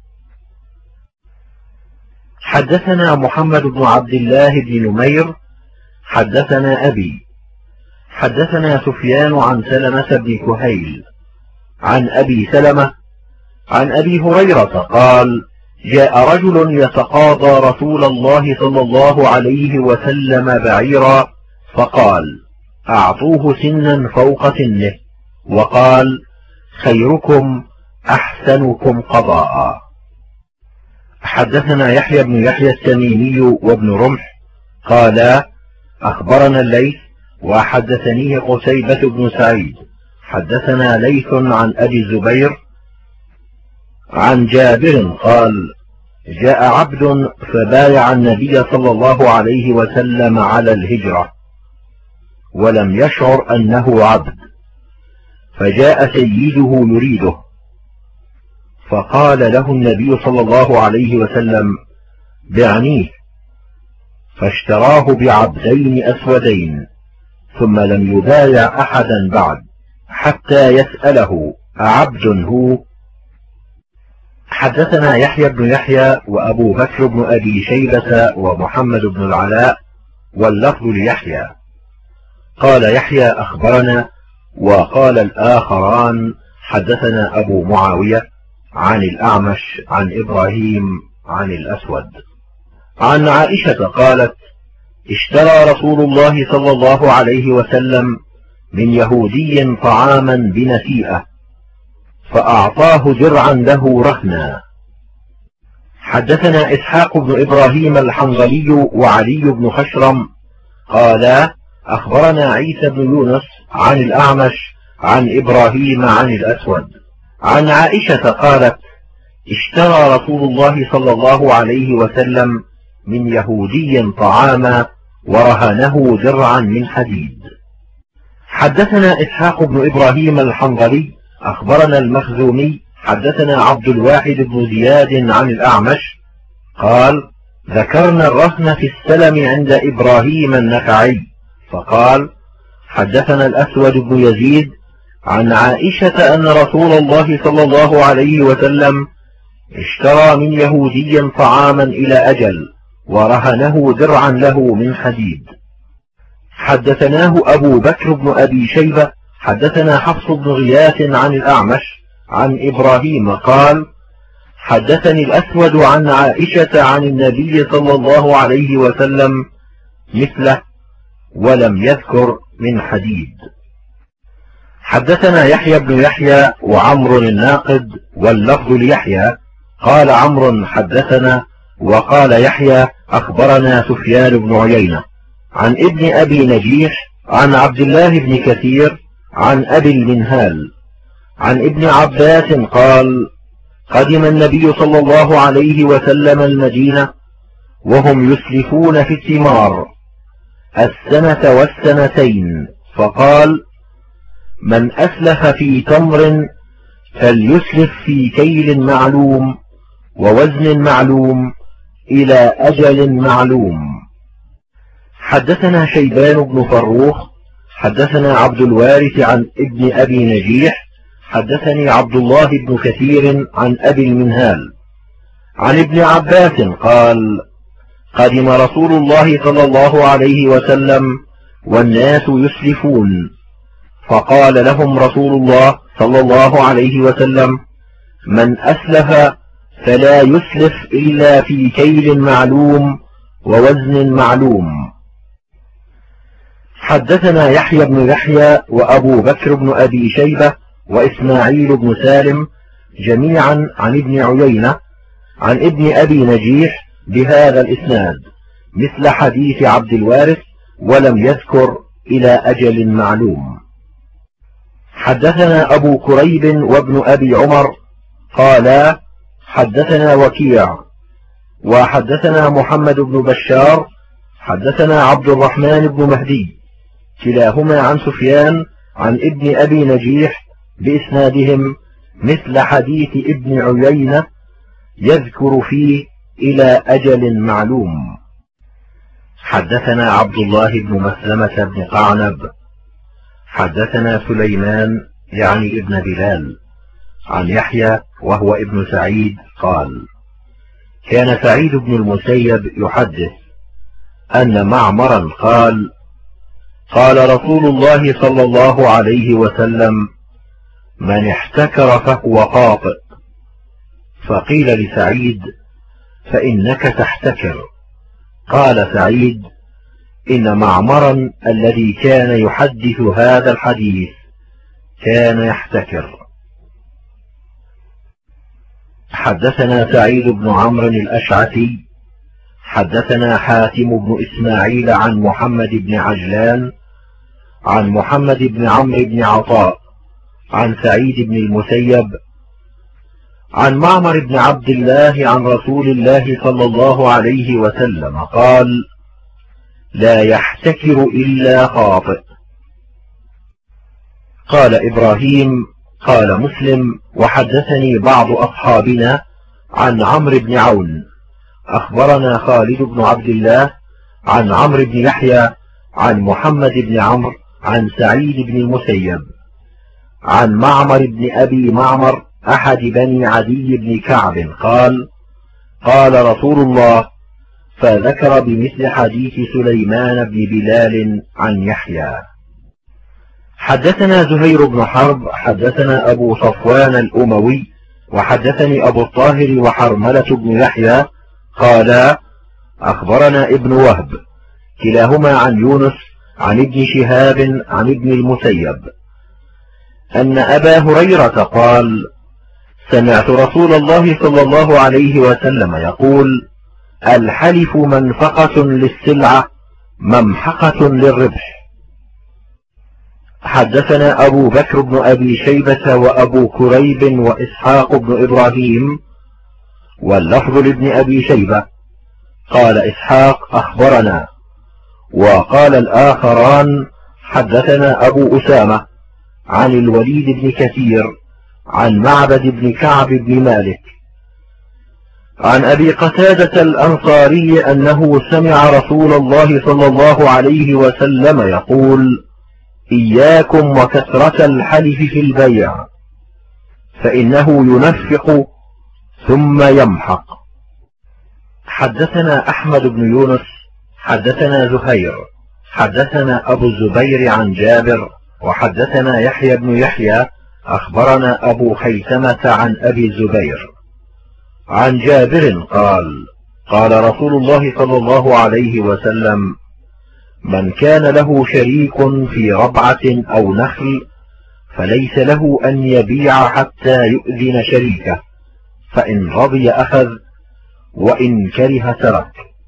حدثنا محمد بن عبد الله بن نمير حدثنا أبي حدثنا سفيان عن سلمة بن كهيل عن أبي سلمة عن أبي هريرة قال: جاء رجل يتقاضى رسول الله صلى الله عليه وسلم بعيرا، فقال: أعطوه سنا فوق سنه، وقال: خيركم أحسنكم قضاء. حدثنا يحيى بن يحيى التميمي وابن رمح قالا: أخبرنا الليث وحدثنيه قتيبة بن سعيد حدثنا ليث عن أبي الزبير عن جابر قال: جاء عبد فبايع النبي صلى الله عليه وسلم على الهجرة ولم يشعر أنه عبد، فجاء سيده يريده، فقال له النبي صلى الله عليه وسلم: بعنيه، فاشتراه بعبدين أسودين، ثم لم يبايع أحدا بعد حتى يسأله: أعبد هو؟ حدثنا يحيى بن يحيى وأبو بكر بن أبي شيبة ومحمد بن العلاء، واللفظ ليحيى. قال يحيى: أخبرنا، وقال الآخران: حدثنا أبو معاوية عن الأعمش عن إبراهيم عن الأسود. عن عائشة قالت: اشترى رسول الله صلى الله عليه وسلم من يهودي طعاما بنسيئة، فأعطاه درعا له رهنا. حدثنا إسحاق بن إبراهيم الحنظلي وعلي بن خشرم قالا: أخبرنا عيسى بن يونس عن الأعمش عن إبراهيم عن الأسود. عن عائشة قالت: اشترى رسول الله صلى الله عليه وسلم من يهودي طعاما ورهنه درعا من حديد. حدثنا إسحاق بن إبراهيم الحنظلي أخبرنا المخزومي حدثنا عبد الواحد بن زياد عن الأعمش قال: ذكرنا الرهن في السلم عند إبراهيم النخعي، فقال: حدثنا الأسود بن يزيد عن عائشة أن رسول الله صلى الله عليه وسلم اشترى من يهودي طعاما إلى أجل ورهنه درعا له من حديد. حدثناه أبو بكر بن أبي شيبة حدثنا حفص بن غياث عن الأعمش عن إبراهيم قال حدثني الأسود عن عائشة عن النبي صلى الله عليه وسلم مثله ولم يذكر من حديد. حدثنا يحيى بن يحيى وعمر الناقد واللفظ ليحيى قال عمرو حدثنا وقال يحيى أخبرنا سفيان بن عيينة عن ابن أبي نجيح عن عبد الله بن كثير عن أبي المنهال عن ابن عباس قال قدم النبي صلى الله عليه وسلم المدينة وهم يسلفون في الثمار السنة والسنتين فقال من أسلف في تمر فليسلف في كيل معلوم ووزن معلوم إلى أجل معلوم. حدثنا شيبان بن فروخ حدثنا عبد الوارث عن ابن أبي نجيح حدثني عبد الله بن كثير عن أبي المنهال عن ابن عباس قال قدم رسول الله صلى الله عليه وسلم والناس يسلفون فقال لهم رسول الله صلى الله عليه وسلم من أسلف فلا يسلف إلا في كيل معلوم ووزن معلوم. حدثنا يحيى بن يحيى وأبو بكر بن أبي شيبة وإسماعيل بن سالم جميعا عن ابن عيينة عن ابن أبي نجيح بهذا الإسناد مثل حديث عبد الوارث ولم يذكر إلى أجل معلوم. حدثنا أبو كريب وابن أبي عمر قالا حدثنا وكيع وحدثنا محمد بن بشار حدثنا عبد الرحمن بن مهدي كلاهما عن سفيان عن ابن أبي نجيح بإسنادهم مثل حديث ابن عيينة يذكر فيه إلى أجل معلوم. حدثنا عبد الله بن مسلمة بن قعنب حدثنا سليمان يعني ابن بلال عن يحيى وهو ابن سعيد قال كان سعيد بن المسيب يحدث أن معمرا قال قال رسول الله صلى الله عليه وسلم من احتكر فهو قاطئ. فقيل لسعيد فإنك تحتكر. قال سعيد إن معمرا الذي كان يحدث هذا الحديث كان يحتكر. حدثنا سعيد بن عمرو الأشعثي حدثنا حاتم بن إسماعيل عن محمد بن عجلان عن محمد بن عمرو بن عطاء عن سعيد بن المسيب عن معمر بن عبد الله عن رسول الله صلى الله عليه وسلم قال لا يحتكر إلا خاطئ. قال إبراهيم قال مسلم وحدثني بعض أصحابنا عن عمرو بن عون أخبرنا خالد بن عبد الله عن عمرو بن يحيى عن محمد بن عمرو عن سعيد بن المسيب عن معمر بن أبي معمر أحد بني عدي بن كعب قال قال رسول الله فذكر بمثل حديث سليمان بن بلال عن يحيى. حدثنا زهير بن حرب حدثنا أبو صفوان الأموي وحدثني أبو الطاهر وحرملة بن يحيى قالا أخبرنا ابن وهب كلاهما عن يونس عن ابن شهاب عن ابن المسيب أن أبا هريرة قال سمعت رسول الله صلى الله عليه وسلم يقول الحلف منفقة للسلعة ممحقة للربح. حدثنا أبو بكر بن أبي شيبة وأبو كريب وإسحاق بن إبراهيم واللفظ لابن أبي شيبة قال إسحاق أخبرنا وقال الآخران حدثنا أبو أسامة عن الوليد بن كثير عن معبد بن كعب بن مالك عن أبي قتادة الأنصاري أنه سمع رسول الله صلى الله عليه وسلم يقول إياكم وكثرة الحلف في البيع فإنه ينفق ثم يمحق. حدثنا أحمد بن يونس حدثنا زهير حدثنا أبو الزبير عن جابر وحدثنا يحيى بن يحيى أخبرنا أبو خيثمة عن أبي الزبير عن جابر قال قال رسول الله صلى الله عليه وسلم: من كان له شريك في ربعة أو نخل فليس له أن يبيع حتى يؤذن شريكه، فإن رضي أخذ وإن كره ترك.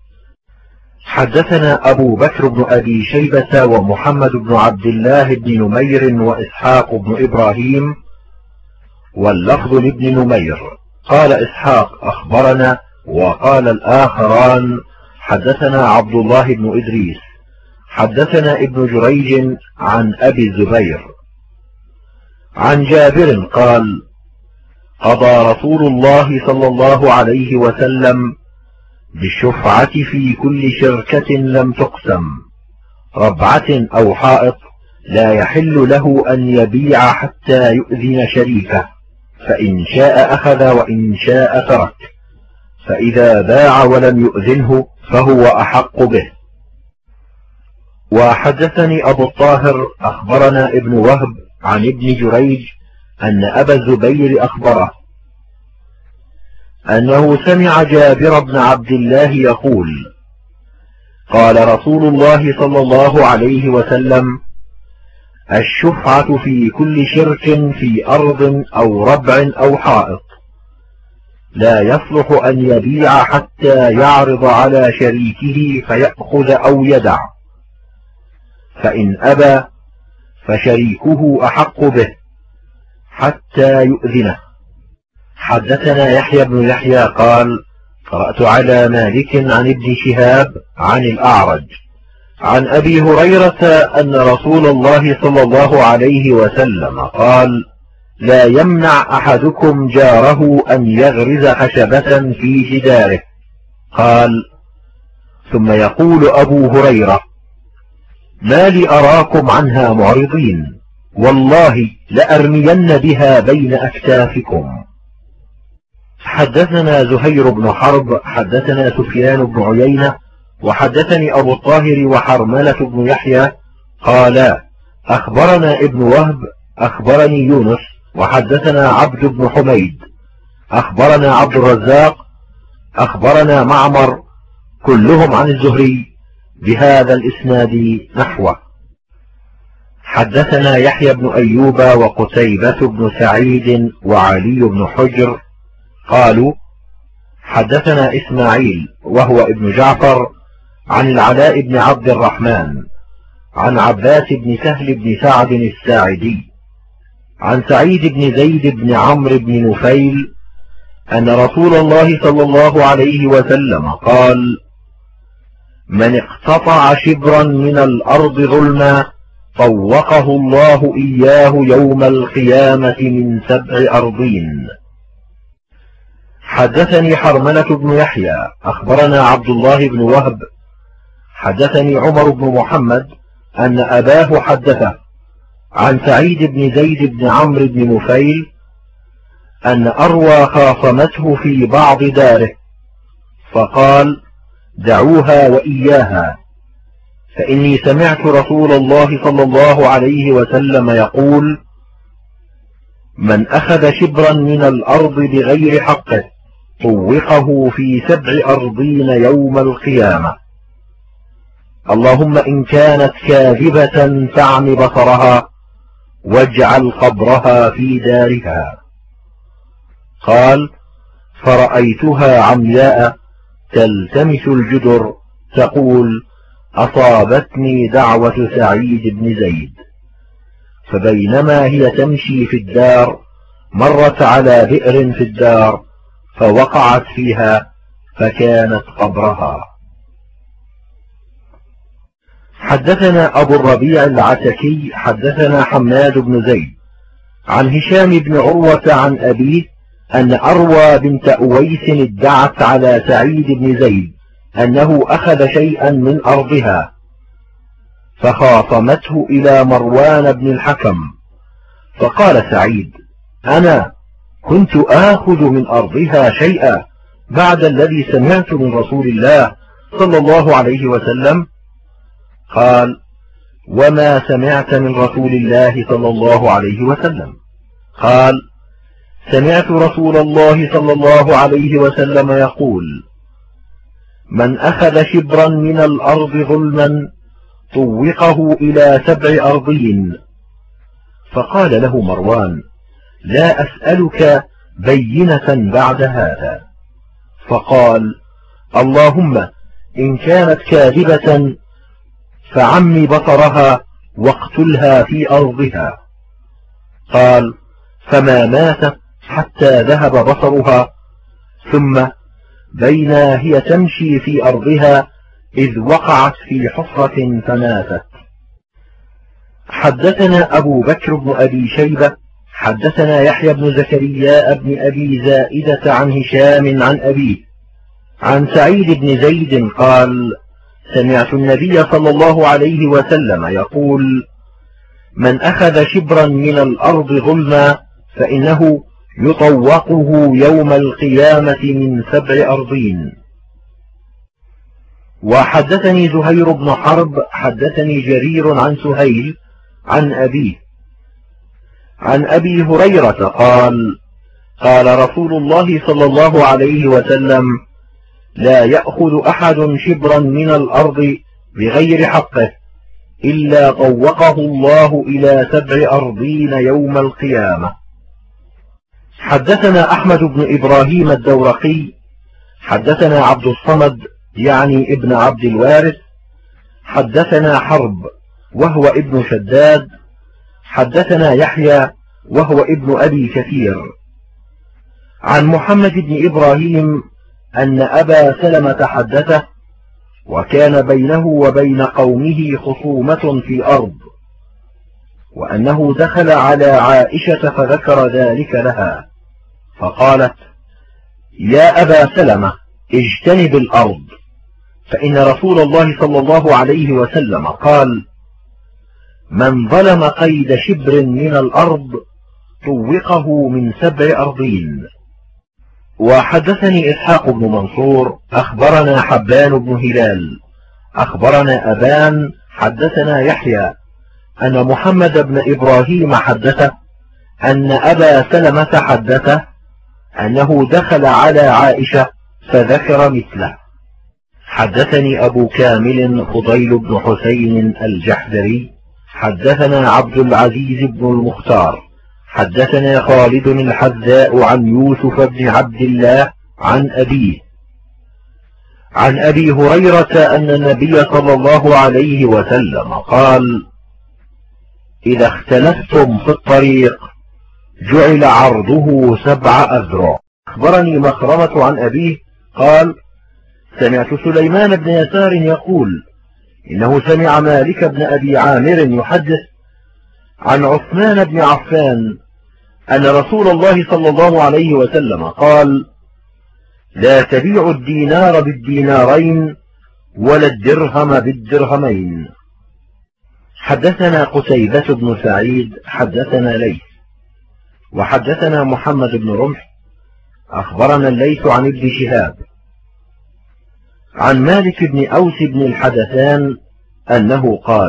حدثنا أبو بكر بن أبي شيبة ومحمد بن عبد الله بن نمير وإسحاق بن إبراهيم، واللفظ لابن نمير. قال إسحاق: أخبرنا. وقال الآخران: حدثنا عبد الله بن إدريس حدثنا ابن جريج عن أبي الزبير عن جابر قال: قضى رسول الله صلى الله عليه وسلم بالشفعة في كل شركة لم تقسم، ربعة أو حائط، لا يحل له أن يبيع حتى يؤذن شريكه، فإن شاء أخذ وإن شاء ترك، فإذا باع ولم يؤذنه فهو أحق به. وحدثني أبو الطاهر أخبرنا ابن وهب عن ابن جريج أن أبا الزبير أخبره أنه سمع جابر بن عبد الله يقول: قال رسول الله صلى الله عليه وسلم: الشفعة في كل شرك في أرض أو ربع أو حائط، لا يصلح أن يبيع حتى يعرض على شريكه فيأخذ أو يدع، فإن أبى فشريكه أحق به حتى يؤذنه. حدثنا يحيى بن يحيى قال: قرأت على مالك عن ابن شهاب عن الأعرج عن أبي هريرة أن رسول الله صلى الله عليه وسلم قال: لا يمنع أحدكم جاره أن يغرز خشبة في جداره. قال: ثم يقول أبو هريرة: ما لي أراكم عنها معرضين، والله لأرمين بها بين أكتافكم. حدثنا زهير بن حرب حدثنا سفيان بن عيينة وحدثني أبو الطاهر وحرملة بن يحيى قالا: أخبرنا ابن وهب أخبرني يونس وحدثنا عبد بن حميد أخبرنا عبد الرزاق أخبرنا معمر، كلهم عن الزهري بهذا الإسناد نحوه. حدثنا يحيى بن أيوب وقتيبة بن سعيد وعلي بن حجر قالوا: حدثنا إسماعيل وهو ابن جعفر عن العلاء بن عبد الرحمن عن عباس بن سهل بن سعد الساعدي عن سعيد بن زيد بن عمرو بن نفيل أن رسول الله صلى الله عليه وسلم قال: من اقتطع شبرا من الأرض ظلما طوقه الله إياه يوم القيامة من سبع أرضين. حدثني حرملة بن يحيى أخبرنا عبد الله بن وهب حدثني عمر بن محمد أن أباه حدثه عن سعيد بن زيد بن عمرو بن نفيل أن أروى خاصمته في بعض داره، فقال: دعوها وإياها، فإني سمعت رسول الله صلى الله عليه وسلم يقول: من أخذ شبرا من الأرض بغير حقه طوقه في سبع أرضين يوم القيامة. اللهم إن كانت كاذبة فاعم بصرها واجعل قبرها في دارها. قال: فرأيتها عمياء تلتمس الجدر تقول: أصابتني دعوة سعيد بن زيد. فبينما هي تمشي في الدار مرت على بئر في الدار فوقعت فيها فكانت قبرها. حدثنا أبو الربيع العتكي حدثنا حماد بن زيد عن هشام بن عروة عن أبيه أن أروى بنت أويس ادعت على سعيد بن زيد أنه أخذ شيئا من أرضها، فخاصمته إلى مروان بن الحكم، فقال سعيد: أنا كنت آخذ من أرضها شيئا بعد الذي سمعت من رسول الله صلى الله عليه وسلم؟ قال: وما سمعت من رسول الله صلى الله عليه وسلم؟ قال: سمعت رسول الله صلى الله عليه وسلم يقول: من أخذ شبرا من الأرض ظلما طوقه إلى سبع أرضين. فقال له مروان: لا أسألك بينة بعد هذا. فقال: اللهم إن كانت كاذبة فعم بصرها واقتلها في أرضها. قال: فما ماتت حتى ذهب بصرها، ثم بينا هي تمشي في أرضها إذ وقعت في حفرة فماتت. حدثنا أبو بكر بن أبي شيبة حدثنا يحيى بن زكريا بن أبي زائدة عن هشام عن أبيه عن سعيد بن زيد قال: سمعت النبي صلى الله عليه وسلم يقول: من أخذ شبرا من الأرض ظلما فإنه يطوقه يوم القيامة من سبع أرضين. وحدثني زهير بن حرب حدثني جرير عن سهيل عن أبيه عن أبي هريرة قال: قال رسول الله صلى الله عليه وسلم: لا يأخذ أحد شبرا من الأرض بغير حقه إلا طوقه الله إلى سبع أرضين يوم القيامة. حدثنا أحمد بن إبراهيم الدورقي حدثنا عبد الصمد يعني ابن عبد الوارث حدثنا حرب وهو ابن شداد حدثنا يحيى وهو ابن أبي كثير عن محمد بن إبراهيم أن أبا سلمة حدثه وكان بينه وبين قومه خصومة في أرض، وأنه دخل على عائشة فذكر ذلك لها فقالت: يا أبا سلمة اجتنب الأرض، فإن رسول الله صلى الله عليه وسلم قال: من ظلم قيد شبر من الأرض طوقه من سبع أرضين. وحدثني إسحاق بن منصور أخبرنا حبان بن هلال أخبرنا أبان حدثنا يحيى أن محمد بن إبراهيم حدثه أن أبا سلمة حدثه أنه دخل على عائشة فذكر مثله. حدثني أبو كامل فضيل بن حسين الجحدري حدثنا عبد العزيز بن المختار حدثنا خالد الحذاء عن يوسف بن عبد الله عن أبيه عن أبي هريرة أن النبي صلى الله عليه وسلم قال: إذا اختلفتم في الطريق جعل عرضه سبع أذرع. أخبرني مخرمة عن أبيه قال: سمعت سليمان بن يسار يقول إنه سمع مالك بن أبي عامر يحدث عن عثمان بن عفان أن رسول الله صلى الله عليه وسلم قال: لا تبيع الدينار بالدينارين ولا الدرهم بالدرهمين. حدثنا قتيبة بن سعيد حدثنا ليث وحدثنا محمد بن رمح أخبرنا الليث عن ابن شهاب عن مالك بن أوس بن الحدثان أنه قال: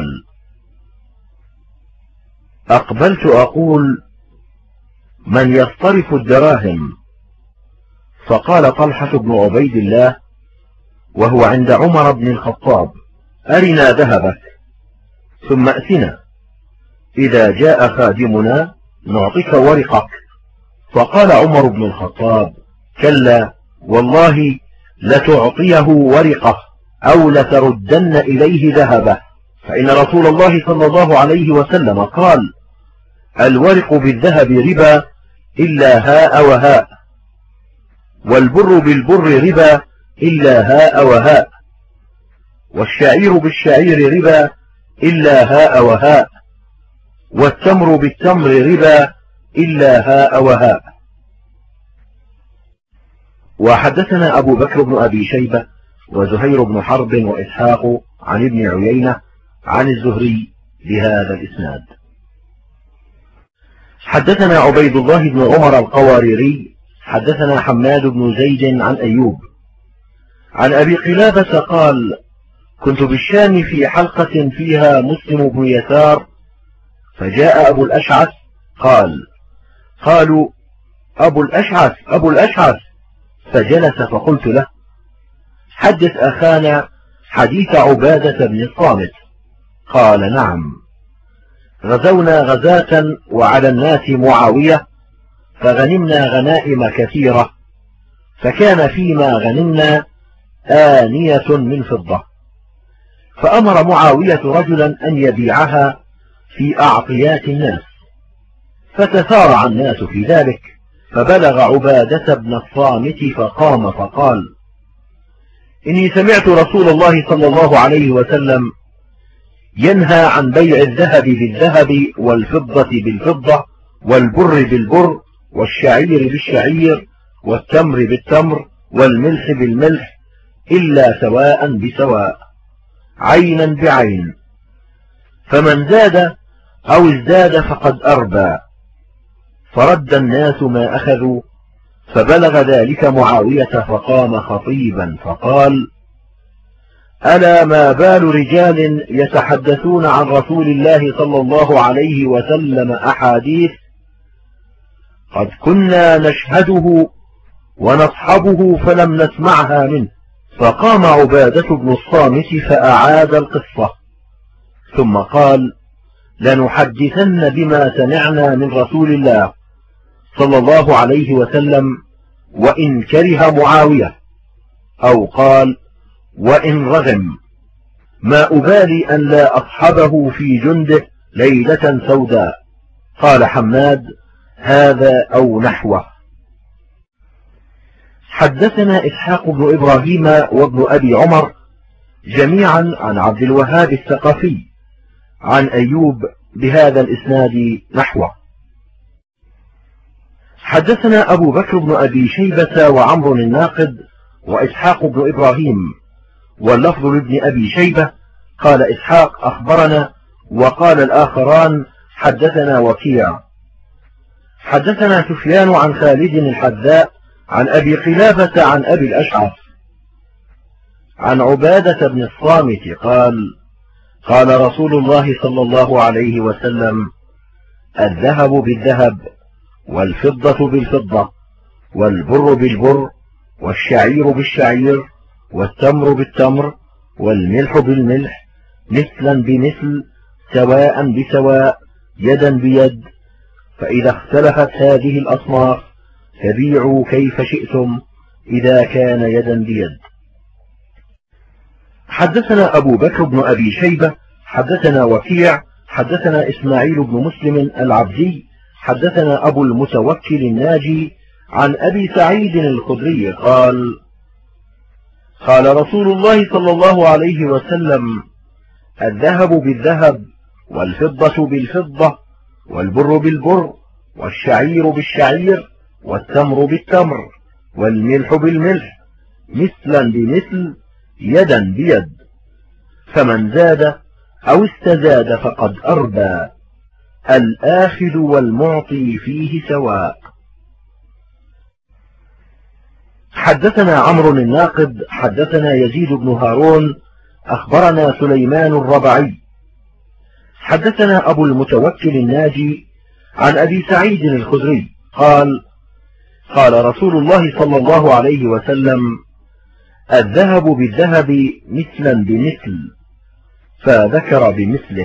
أقبلت أقول: من يصطرف الدراهم؟ فقال طلحة بن عبيد الله وهو عند عمر بن الخطاب: أرنا ذهبك ثم أتنا، إذا جاء خادمنا نعطيك ورقك. فقال عمر بن الخطاب: كلا والله لتعطيه ورقه أو لتردن إليه ذهبه، فإن رسول الله صلى الله عليه وسلم قال: الورق بالذهب ربا إلا هاء وهاء، والبر بالبر ربا إلا هاء وهاء، والشعير بالشعير ربا إلا هاء وهاء، والتمر بالتمر ربا إلا هاء وهاء. وحدثنا أبو بكر بن أبي شيبة وزهير بن حرب وإسحاق عن ابن عيينة عن الزهري بهذا الإسناد. حدثنا عبيد الله بن عمر القواريري حدثنا حماد بن زيد عن أيوب عن أبي قلابة قال: كنت بالشام في حلقة فيها مسلم بن يسار، فجاء أبو الأشعث قال قالوا أبو الأشعث أبو الأشعث، فجلس فقلت له حدث أخانا حديث عبادة بن الصامت. قال نعم، غزونا غزاة وعلى الناس معاوية، فغنمنا غنائم كثيرة، فكان فيما غنمنا آنية من فضة، فأمر معاوية رجلا أن يبيعها في أعطيات الناس، فتسارع الناس في ذلك، فبلغ عبادة بن الصامت فقام فقال إني سمعت رسول الله صلى الله عليه وسلم ينهى عن بيع الذهب بالذهب والفضة بالفضة والبر بالبر والشعير بالشعير والتمر بالتمر والملح بالملح إلا سواء بسواء عينا بعين، فمن زاد أو ازداد فقد أربى. فرد الناس ما أخذوا، فبلغ ذلك معاوية فقام خطيبا فقال ألا ما بال رجال يتحدثون عن رسول الله صلى الله عليه وسلم أحاديث قد كنا نشهده ونصحبه فلم نسمعها منه. فقام عبادة بن الصامت فأعاد القصة، ثم قال لنحدثن بما سمعنا من رسول الله صلى الله عليه وسلم وإن كره معاوية، أو قال وإن رغم، ما أبالي أن لا أصحبه في جنده ليلة سوداء. قال حماد هذا أو نحوه. حدثنا إسحاق بن إبراهيم وابن أبي عمر جميعا عن عبد الوهاب الثقفي عن أيوب بهذا الإسناد نحوه. حدثنا أبو بكر بن أبي شيبة وعمر الناقد وإسحاق بن إبراهيم، واللفظ لابن أبي شيبة. قال إسحاق أخبرنا، وقال الآخران حدثنا وكيع. حدثنا سفيان عن خالد الحذاء عن أبي قلابة عن أبي الأشعث عن عبادة بن الصامت قال قال رسول الله صلى الله عليه وسلم الذهب بالذهب والفضة بالفضة والبر بالبر والشعير بالشعير والتمر بالتمر والملح بالملح مثلا بمثل سواء بسواء يدا بيد، فإذا اختلفت هذه الأصناف فبيعوا كيف شئتم إذا كان يدا بيد. حدثنا أبو بكر بن أبي شيبة حدثنا وكيع حدثنا إسماعيل بن مسلم العبدي حدثنا أبو المتوكل الناجي عن أبي سعيد الخدري قال قال رسول الله صلى الله عليه وسلم الذهب بالذهب والفضة بالفضة والبر بالبر والشعير بالشعير والتمر بالتمر والملح بالملح مثلا بمثل يدا بيد، فمن زاد أو استزاد فقد أربى، الآخذ والمعطي فيه سواء. حدثنا عمرو الناقد حدثنا يزيد بن هارون أخبرنا سليمان الربعي حدثنا أبو المتوكل الناجي عن أبي سعيد الخدري قال قال رسول الله صلى الله عليه وسلم الذهب بالذهب مثلا بمثل، فذكر بمثله.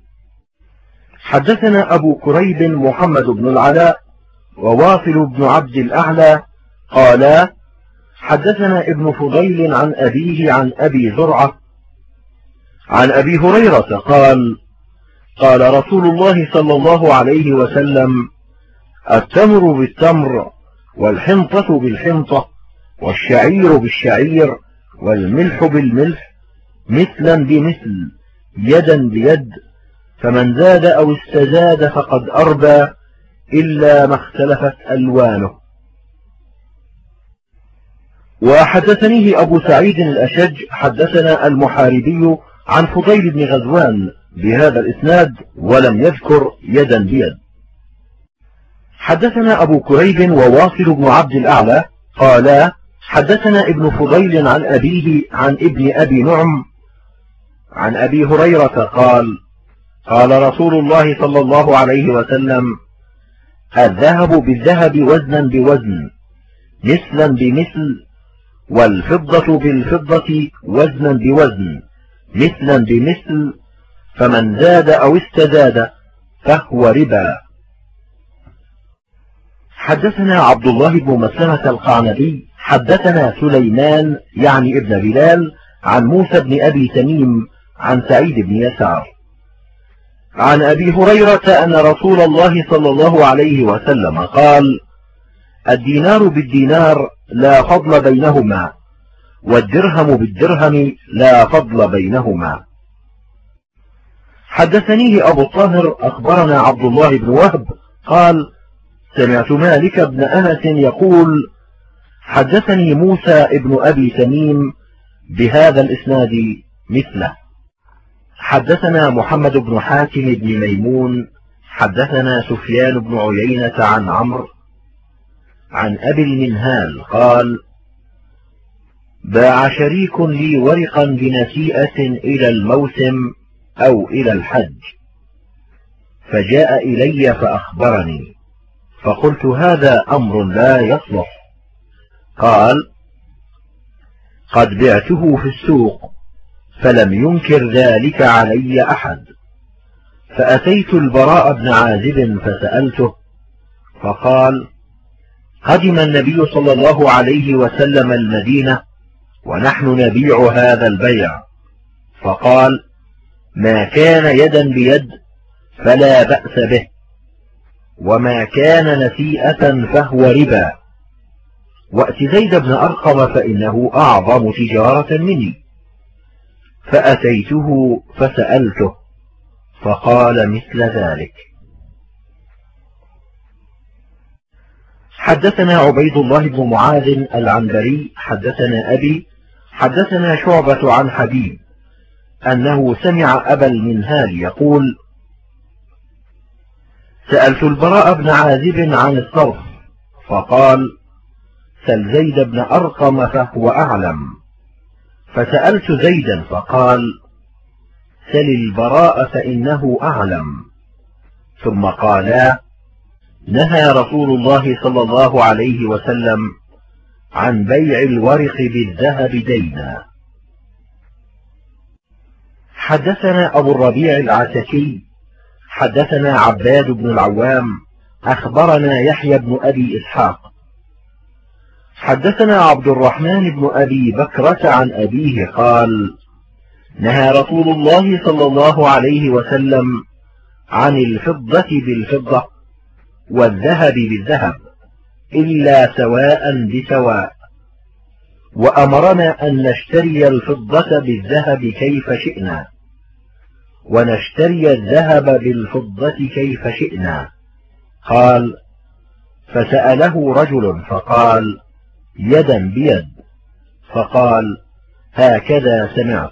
حدثنا أبو كريب محمد بن العلاء وواصل بن عبد الأعلى قالا حدثنا ابن فضيل عن أبيه عن أبي زرعة عن أبي هريرة قال قال رسول الله صلى الله عليه وسلم التمر بالتمر والحنطة بالحنطة والشعير بالشعير والملح بالملح مثلا بمثل يدا بيد، فمن زاد أو استزاد فقد أربى إلا ما اختلفت ألوانه. وحدثنيه أبو سعيد الأشج حدثنا المحاربي عن فضيل بن غزوان بهذا الإسناد ولم يذكر يدا بيد. حدثنا أبو كريب وواصل بن عبد الأعلى قالا حدثنا ابن فضيل عن أبيه عن ابن أبي نعم عن أبي هريرة قال قال رسول الله صلى الله عليه وسلم: الذهب بالذهب وزنا بوزن مثلا بمثل، والفضة بالفضة وزنا بوزن مثلا بمثل، فمن زاد أو استزاد فهو ربا. حدثنا عبد الله بن مسلمة القعنبي حدثنا سليمان يعني ابن بلال عن موسى بن أبي تميم عن سعيد بن يسار عن أبي هريرة أن رسول الله صلى الله عليه وسلم قال: الدينار بالدينار لا فضل بينهما، والدرهم بالدرهم لا فضل بينهما. حدثنيه أبو الطاهر أخبرنا عبد الله بن وهب قال: سمعت مالك بن أنس يقول: حدثني موسى بن أبي تميم بهذا الإسناد مثله. حدثنا محمد بن حاتم بن ميمون حدثنا سفيان بن عيينة عن عمرو عن أبي المنهال قال: باع شريك لي ورقا بنسيئة إلى الموسم أو إلى الحج، فجاء إلي فأخبرني، فقلت: هذا أمر لا يصلح. قال: قد بعته في السوق، فلم ينكر ذلك علي أحد، فأتيت البراء بن عازب فسألته، فقال: قدم النبي صلى الله عليه وسلم المدينة ونحن نبيع هذا البيع، فقال: ما كان يدا بيد فلا بأس به، وما كان نسيئة فهو ربا، وأت زيد بن أرقم فإنه أعظم تجارة مني. فأتيته فسألته فقال مثل ذلك. حدثنا عبيد الله بن معاذ العنبري حدثنا أبي حدثنا شعبة عن حبيب أنه سمع أبا المنهال يقول: سألت البراء بن عازب عن الصرف، فقال: سل زيد بن أرقم فهو أعلم. فسألت زيدا فقال: سل البراء فإنه أعلم. ثم قالا: نهى رسول الله صلى الله عليه وسلم عن بيع الورق بالذهب دينا. حدثنا أبو الربيع العتكي حدثنا عباد بن العوام أخبرنا يحيى بن أبي إسحاق حدثنا عبد الرحمن بن أبي بكرة عن أبيه قال: نهى رسول الله صلى الله عليه وسلم عن الفضة بالفضة والذهب بالذهب إلا سواء بسواء، وأمرنا أن نشتري الفضة بالذهب كيف شئنا، ونشتري الذهب بالفضة كيف شئنا. قال: فسأله رجل فقال: يدا بيد، فقال: هكذا سمعت.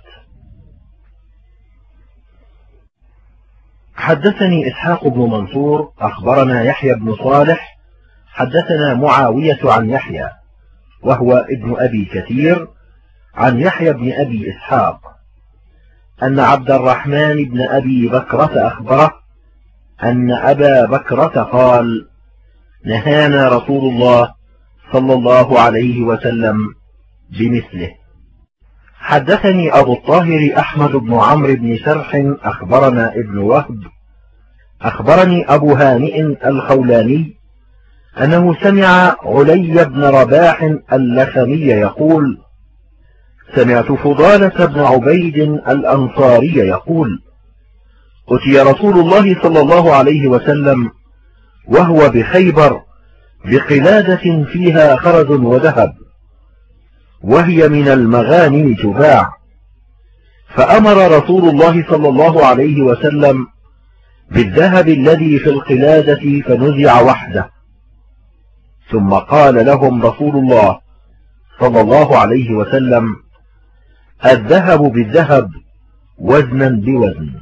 حدثني إسحاق بن منصور أخبرنا يحيى بن صالح حدثنا معاوية عن يحيى وهو ابن أبي كثير عن يحيى بن أبي إسحاق أن عبد الرحمن بن أبي بكرة أخبره أن أبا بكرة قال: نهانا رسول الله صلى الله عليه وسلم بمثله. حدثني أبو الطاهر أحمد بن عمرو بن سرح أخبرنا ابن وهب أخبرني أبو هانئ الخولاني أنه سمع علي بن رباح اللخمي يقول: سمعت فضالة بن عبيد الأنصاري يقول: أتي رسول الله صلى الله عليه وسلم وهو بخيبر بقلادة فيها خرز وذهب، وهي من المغانم تباع، فأمر رسول الله صلى الله عليه وسلم بالذهب الذي في القلادة فنزع وحده، ثم قال لهم رسول الله صلى الله عليه وسلم: الذهب بالذهب وزنا بوزن.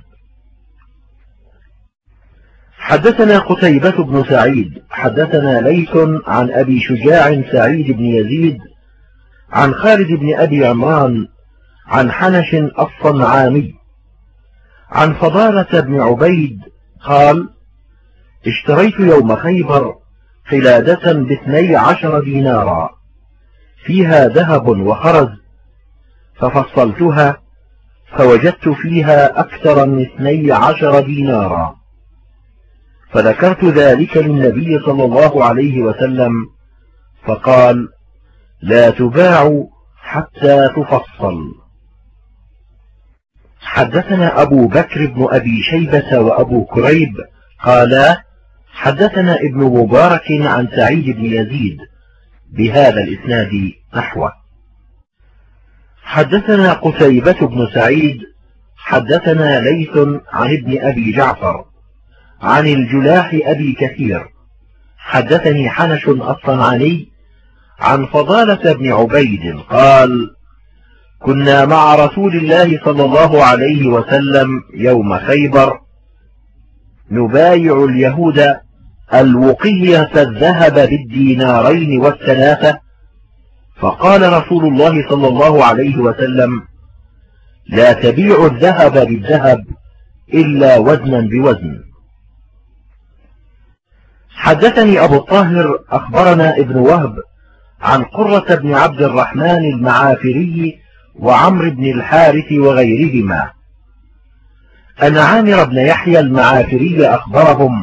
حدثنا قتيبة بن سعيد حدثنا ليث عن أبي شجاع سعيد بن يزيد عن خالد بن أبي عمران عن حنش الصنعاني عن فضالة بن عبيد قال: اشتريت يوم خيبر قلادة باثني عشر دينارا فيها ذهب وخرز، ففصلتها فوجدت فيها أكثر من اثني عشر دينارا، فذكرت ذلك للنبي صلى الله عليه وسلم فقال: لا تباع حتى تفصل. حدثنا أبو بكر بن أبي شيبة وأبو كريب قالا: حدثنا ابن مبارك عن سعيد بن يزيد بهذا الإسناد نحوه. حدثنا قتيبة بن سعيد حدثنا ليث عن ابن أبي جعفر عن الجلاح أبي كثير حدثني حنش الصنعاني عن فضالة بن عبيد قال: كنا مع رسول الله صلى الله عليه وسلم يوم خيبر نبايع اليهود الوقية الذهب بالدينارين والثلاثة، فقال رسول الله صلى الله عليه وسلم: لا تبيع الذهب بالذهب إلا وزنا بوزن. حدثني أبو الطاهر أخبرنا ابن وهب عن قرة بن عبد الرحمن المعافري وعمر بن الحارث وغيرهما أن عامر بن يحيى المعافري أخبرهم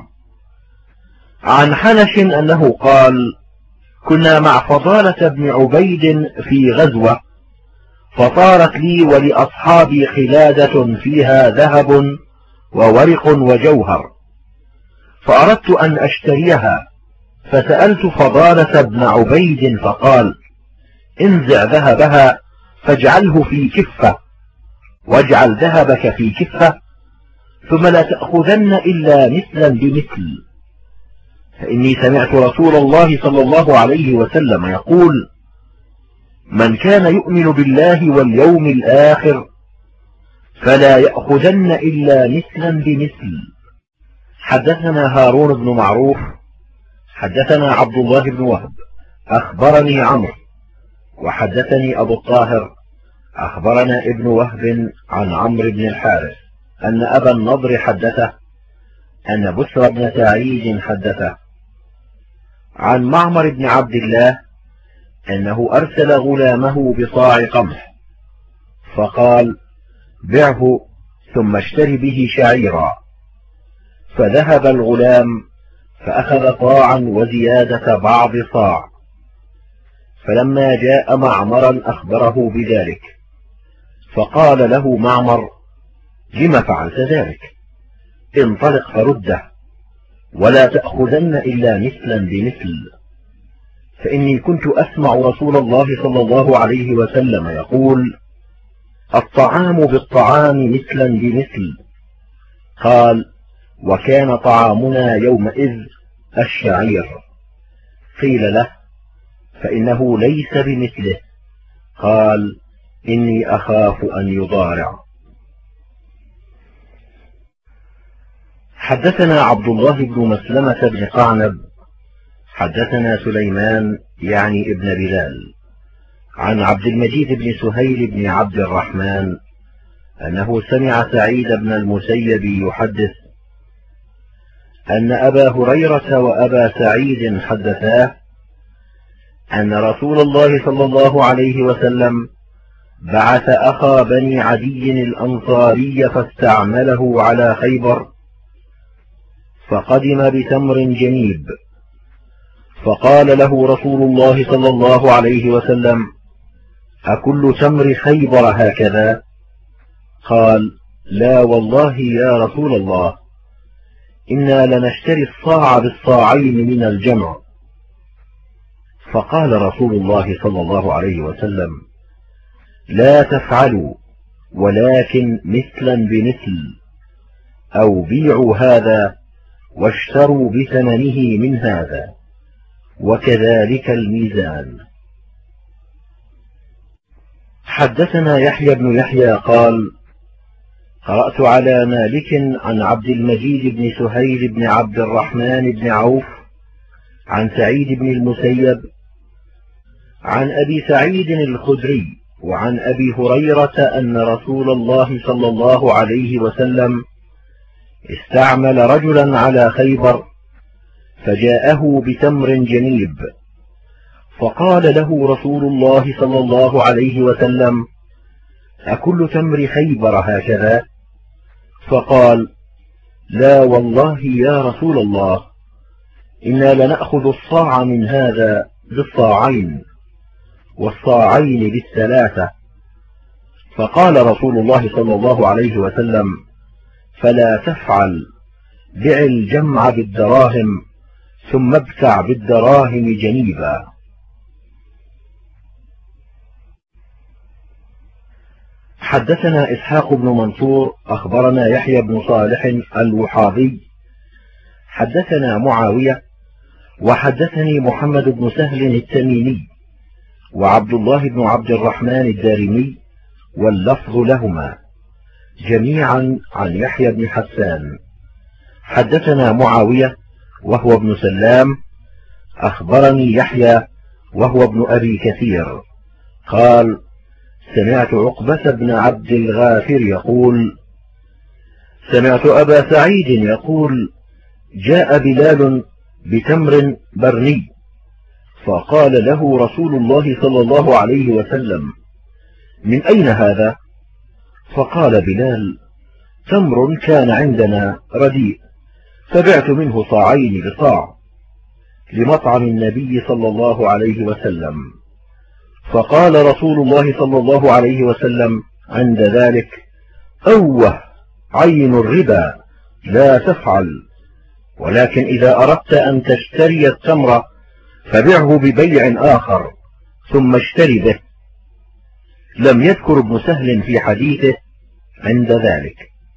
عن حنش أنه قال: كنا مع فضالة بن عبيد في غزوة، فطارت لي ولأصحابي خلادة فيها ذهب وورق وجوهر، فأردت أن أشتريها، فسألت فضالة بن عبيد فقال: انزع ذهبها فاجعله في كفة، واجعل ذهبك في كفة، ثم لا تأخذن إلا مثلا بمثل، فإني سمعت رسول الله صلى الله عليه وسلم يقول: من كان يؤمن بالله واليوم الآخر فلا يأخذن إلا مثلا بمثل. حدثنا هارون بن معروف حدثنا عبد الله بن وهب أخبرني عمرو وحدثني أبو الطاهر أخبرنا ابن وهب عن عمرو بن الحارث أن أبا النضر حدثه أن بسر بن سعيد حدثه عن معمر بن عبد الله أنه أرسل غلامه بصاع قمح، فقال: بعه ثم اشتري به شعيرا، فذهب الغلام فأخذ صاعا وزيادة بعض صاع، فلما جاء معمرا أخبره بذلك، فقال له معمر: لم فعلت ذلك؟ انطلق فرده، ولا تأخذن إلا مثلا بمثل، فإني كنت أسمع رسول الله صلى الله عليه وسلم يقول: الطعام بالطعام مثلا بمثل. قال: وكان طعامنا يومئذ الشعير. قيل له: فإنه ليس بمثله. قال: إني أخاف أن يضارع. حدثنا عبد الله بن مسلمة بن قعنب حدثنا سليمان يعني ابن بلال عن عبد المجيد بن سهيل بن عبد الرحمن أنه سمع سعيد بن المسيب يحدث أن أبا هريرة وأبا سعيد حدثاه أن رسول الله صلى الله عليه وسلم بعث أخا بني عدي الأنصاري فاستعمله على خيبر، فقدم بتمر جنيب، فقال له رسول الله صلى الله عليه وسلم: أكل تمر خيبر هكذا؟ قال: لا والله يا رسول الله، إنا لنشتري الصاع بالصاعين من الجمع. فقال رسول الله صلى الله عليه وسلم: لا تفعلوا، ولكن مثلا بمثل، أو بيعوا هذا واشتروا بثمنه من هذا، وكذلك الميزان. حدثنا يحيى بن يحيى قال: قرأت على مالك عن عبد المجيد بن سهيل بن عبد الرحمن بن عوف عن سعيد بن المسيب عن أبي سعيد الخدري وعن أبي هريرة أن رسول الله صلى الله عليه وسلم استعمل رجلا على خيبر فجاءه بتمر جنيب، فقال له رسول الله صلى الله عليه وسلم: أكل تمر خيبر هكذا؟ فقال: لا والله يا رسول الله، إنا لنأخذ الصاع من هذا بالصاعين والصاعين بالثلاثة. فقال رسول الله صلى الله عليه وسلم: فلا تفعل، بع الجمع بالدراهم ثم ابتع بالدراهم جنيبا. حدثنا إسحاق بن منصور أخبرنا يحيى بن صالح الوحاضي حدثنا معاوية وحدثني محمد بن سهل التميمي وعبد الله بن عبد الرحمن الدارمي واللفظ لهما جميعا عن يحيى بن حسان. حدثنا معاوية وهو ابن سلام أخبرني يحيى وهو ابن أبي كثير قال: سمعت عقبة بن عبد الغافر يقول: سمعت أبا سعيد يقول: جاء بلال بتمر برني، فقال له رسول الله صلى الله عليه وسلم: من أين هذا؟ فقال بلال: تمر كان عندنا رديء فبعت منه صاعين بصاع لمطعم النبي صلى الله عليه وسلم. فقال رسول الله صلى الله عليه وسلم عند ذلك: أوه، عين الربا، لا تفعل، ولكن إذا أردت أن تشتري التمر فبعه ببيع آخر ثم اشتري به. لم يذكر ابن سهل في حديثه عند ذلك.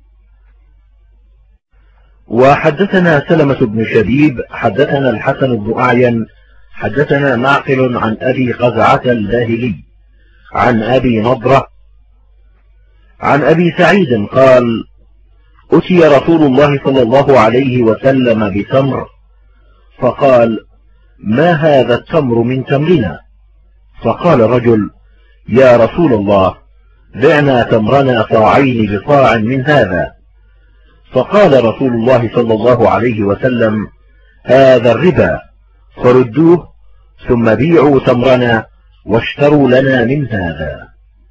وحدثنا سلمة بن شبيب حدثنا الحسن بن أعين حدثنا معقل عن أبي قزعة الباهلي عن أبي نضرة عن أبي سعيد قال: أتي رسول الله صلى الله عليه وسلم بتمر، فقال: ما هذا التمر من تمرنا؟ فقال رجل: يا رسول الله، بعنا تمرنا صاعين بصاع من هذا. فقال رسول الله صلى الله عليه وسلم: هذا الربا، فردوه ثم بيعوا تمرنا واشتروا لنا من هذا.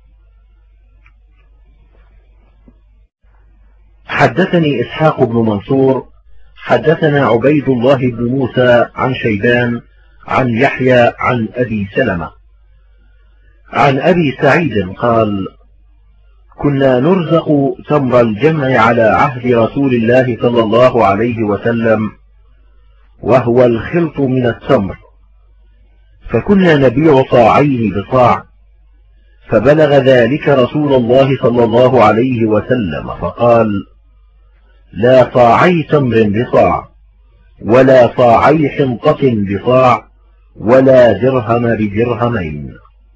حدثني إسحاق بن منصور حدثنا عبيد الله بن موسى عن شيبان عن يحيى عن أبي سلمة عن أبي سعيد قال: كنا نرزق تمر الجمع على عهد رسول الله صلى الله عليه وسلم، وهو الخلط من التمر، فكنا نبيع صاعين بصاع، فبلغ ذلك رسول الله صلى الله عليه وسلم فقال: لا صاعي تمر بصاع، ولا صاعي حنطة بصاع، ولا درهم بدرهمين.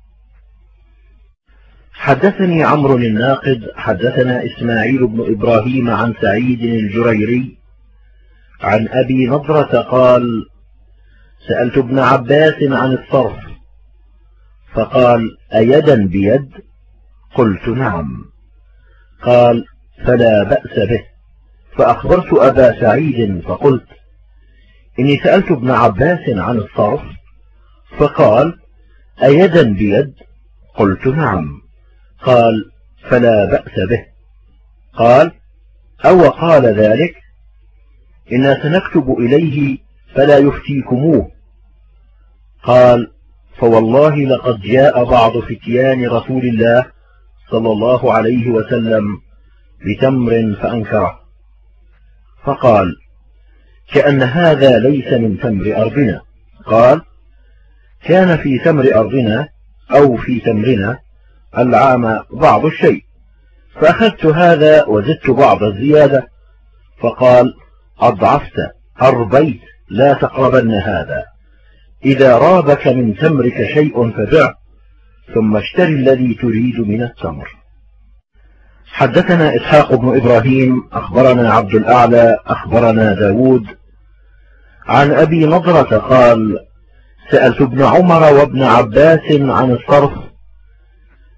حدثني عمرو الناقد حدثنا إسماعيل بن إبراهيم عن سعيد الجريري عن أبي نضرة قال: سألت ابن عباس عن الصرف، فقال: أيدا بيد؟ قلت: نعم. قال: فلا بأس به. فأخبرت أبا سعيد فقلت: إني سألت ابن عباس عن الصرف، فقال: أيدا بيد؟ قلت: نعم. قال: فلا بأس به. قال: أو قال ذلك؟ إنا سنكتب إليه فلا يفتيكموه. قال: فوالله لقد جاء بعض فتيان رسول الله صلى الله عليه وسلم بتمر فأنكره، فقال: كأن هذا ليس من تمر أرضنا. قال: كان في تمر أرضنا أو في تمرنا العام بعض الشيء، فأخذت هذا وزدت بعض الزيادة. فقال: أضعفت، أربيت، لا تقربن هذا. إذا رابك من تمرك شيء فبع، ثم اشتر الذي تريد من التمر. حدثنا إسحاق بن إبراهيم أخبرنا عبد الأعلى أخبرنا داود عن أبي نضرة قال: سألت ابن عمر وابن عباس عن الصرف،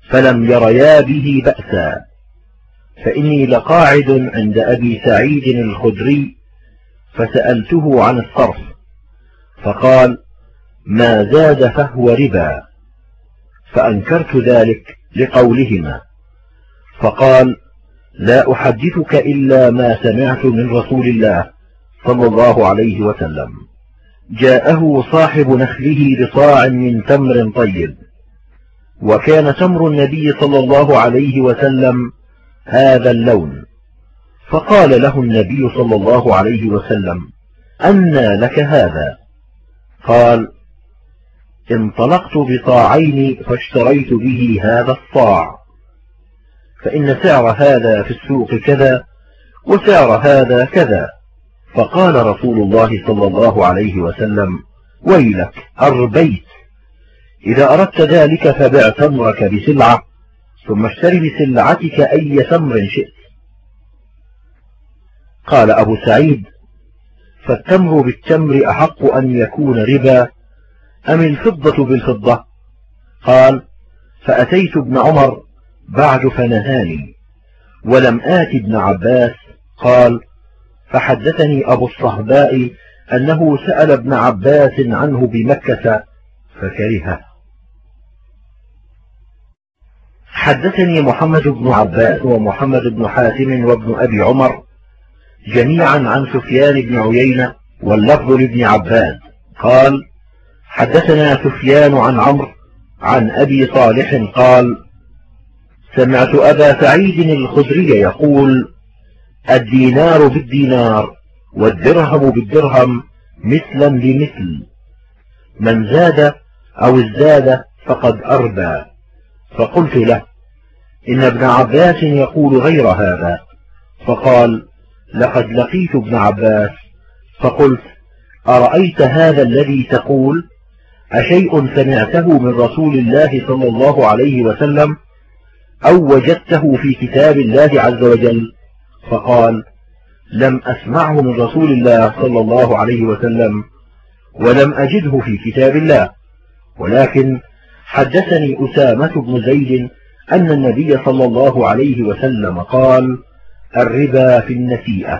فلم يريا به بأسا، فإني لقاعد عند أبي سعيد الخدري فسألته عن الصرف فقال: ما زاد فهو ربا، فأنكرت ذلك لقولهما، فقال: لا أحدثك إلا ما سمعت من رسول الله صلى الله عليه وسلم. جاءه صاحب نخله بصاع من تمر طيب، وكان تمر النبي صلى الله عليه وسلم هذا اللون، فقال له النبي صلى الله عليه وسلم: أنى لك هذا؟ قال: انطلقت بصاعين فاشتريت به هذا الصاع، فإن سعر هذا في السوق كذا وسعر هذا كذا. فقال رسول الله صلى الله عليه وسلم: ويلك أربيت، إذا أردت ذلك فبع تمرك بسلعة ثم اشتري بسلعتك أي تمر شئت. قال أبو سعيد: فالتمر بالتمر أحق أن يكون ربا أم الفضة بالفضة؟ قال: فأتيت ابن عمر بعد فنهاني، ولم آت ابن عباس. قال: فحدثني أبو الصهباء أنه سأل ابن عباس عنه بمكة فكرهه. حدثني محمد بن عباس ومحمد بن حاتم وابن أبي عمر جميعا عن سفيان بن عيينة واللفظ لابن عباس قال: حدثنا سفيان عن عمرو عن أبي صالح قال: سمعت أبا سعيد الخدري يقول: الدينار بالدينار والدرهم بالدرهم مثلا بمثل، من زاد أو ازداد فقد أربى. فقلت له: إن ابن عباس يقول غير هذا. فقال: لقد لقيت ابن عباس فقلت: أرأيت هذا الذي تقول أشيء سمعته من رسول الله صلى الله عليه وسلم أو وجدته في كتاب الله عز وجل؟ فقال: لم أسمعه من رسول الله صلى الله عليه وسلم ولم أجده في كتاب الله، ولكن حدثني أسامة بن زيد أن النبي صلى الله عليه وسلم قال: الربا في النسيئة.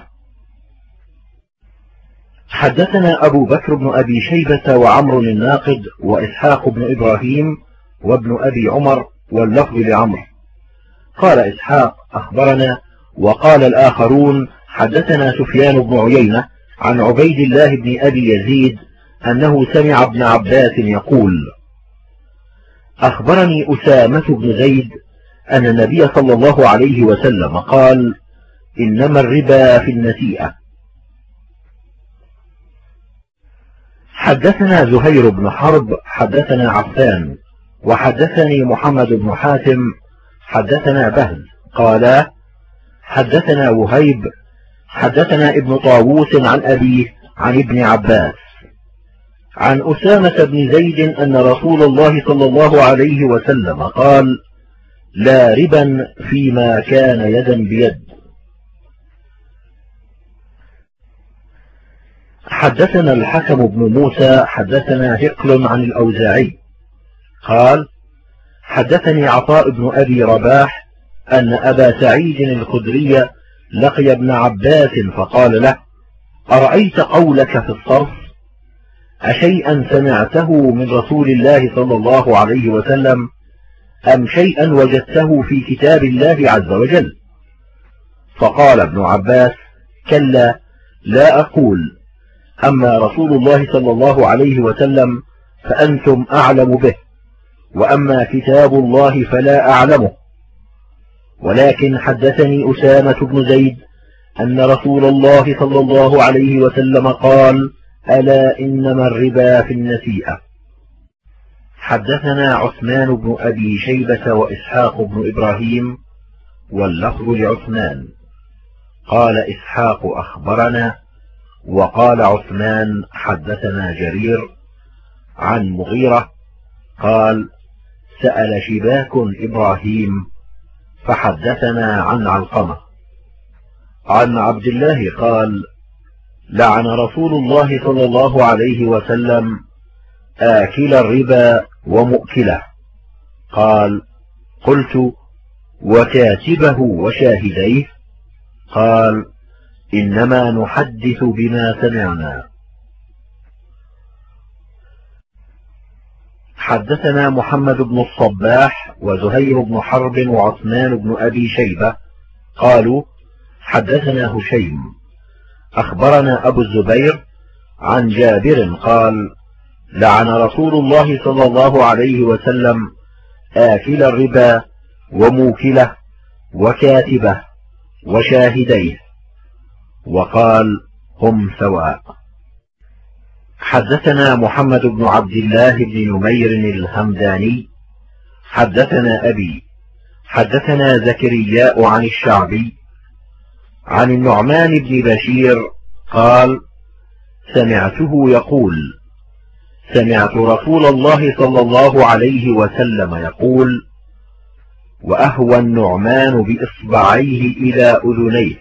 حدثنا أبو بكر بن أبي شيبة وعمر الناقد وإسحاق بن إبراهيم وابن أبي عمر واللفظ لعمر. قال إسحاق: أخبرنا، وقال الآخرون: حدثنا سفيان بن عيينة عن عبيد الله بن أبي يزيد أنه سمع ابن عباس يقول: أخبرني أسامة بن زيد أن النبي صلى الله عليه وسلم قال: إنما الربا في النسيئة. حدثنا زهير بن حرب حدثنا عفان وحدثني محمد بن حاتم حدثنا بهز قال: حدثنا وهيب حدثنا ابن طاووس عن أبيه عن ابن عباس عن أسامة بن زيد أن رسول الله صلى الله عليه وسلم قال: لا ربا فيما كان يدا بيد. حدثنا الحكم بن موسى حدثنا هقل عن الأوزاعي قال: حدثني عطاء بن أبي رباح أن أبا سعيد الخدري لقي ابن عباس فقال له: أرأيت قولك في الصرف أشيئا سمعته من رسول الله صلى الله عليه وسلم أم شيئا وجدته في كتاب الله عز وجل؟ فقال ابن عباس: كلا، لا أقول، أما رسول الله صلى الله عليه وسلم فأنتم أعلم به، وأما كتاب الله فلا أعلمه. ولكن حدثني أسامة بن زيد أن رسول الله صلى الله عليه وسلم قال: ألا إنما الربا في النسيئة. حدثنا عثمان بن أبي شيبة وإسحاق بن إبراهيم واللفظ لعثمان قال إسحاق: أخبرنا، وقال عثمان: حدثنا جرير عن مغيرة قال: سأل شباك إبراهيم فحدثنا عن علقمة عن عبد الله قال: لعن رسول الله صلى الله عليه وسلم آكل الربا ومؤكله. قال: قلت: وكاتبه وشاهديه؟ قال: إنما نحدث بما سمعنا. حدثنا محمد بن الصباح وزهير بن حرب وعثمان بن أبي شيبة قالوا: حدثنا هشيم أخبرنا أبو الزبير عن جابر قال: لعن رسول الله صلى الله عليه وسلم آكل الربا وموكله وكاتبه وشاهديه، وقال: هم سواء. حدثنا محمد بن عبد الله بن نمير الهمداني حدثنا أبي حدثنا زكرياء عن الشعبي عن النعمان بن بشير قال: سمعته يقول: سمعت رسول الله صلى الله عليه وسلم يقول: وأهوى النعمان بإصبعيه إلى أذنيه: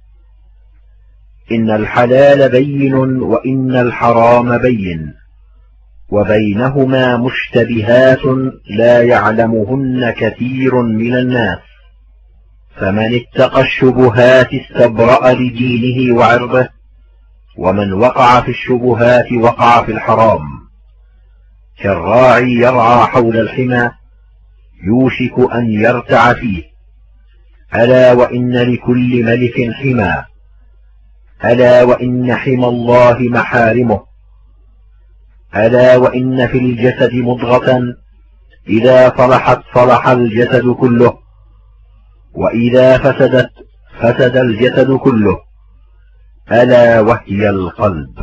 إن الحلال بين وإن الحرام بين، وبينهما مشتبهات لا يعلمهن كثير من الناس، فمن اتقى الشبهات استبرأ لدينه وعرضه، ومن وقع في الشبهات وقع في الحرام. كالراعي يرعى حول الحمى يوشك أن يرتع فيه. ألا وإن لكل ملك حمى، ألا وإن حمى الله محارمه. ألا وإن في الجسد مضغة إذا صلحت صلح الجسد كله، وإذا فسدت فسد الجسد كله، ألا وهي القلب.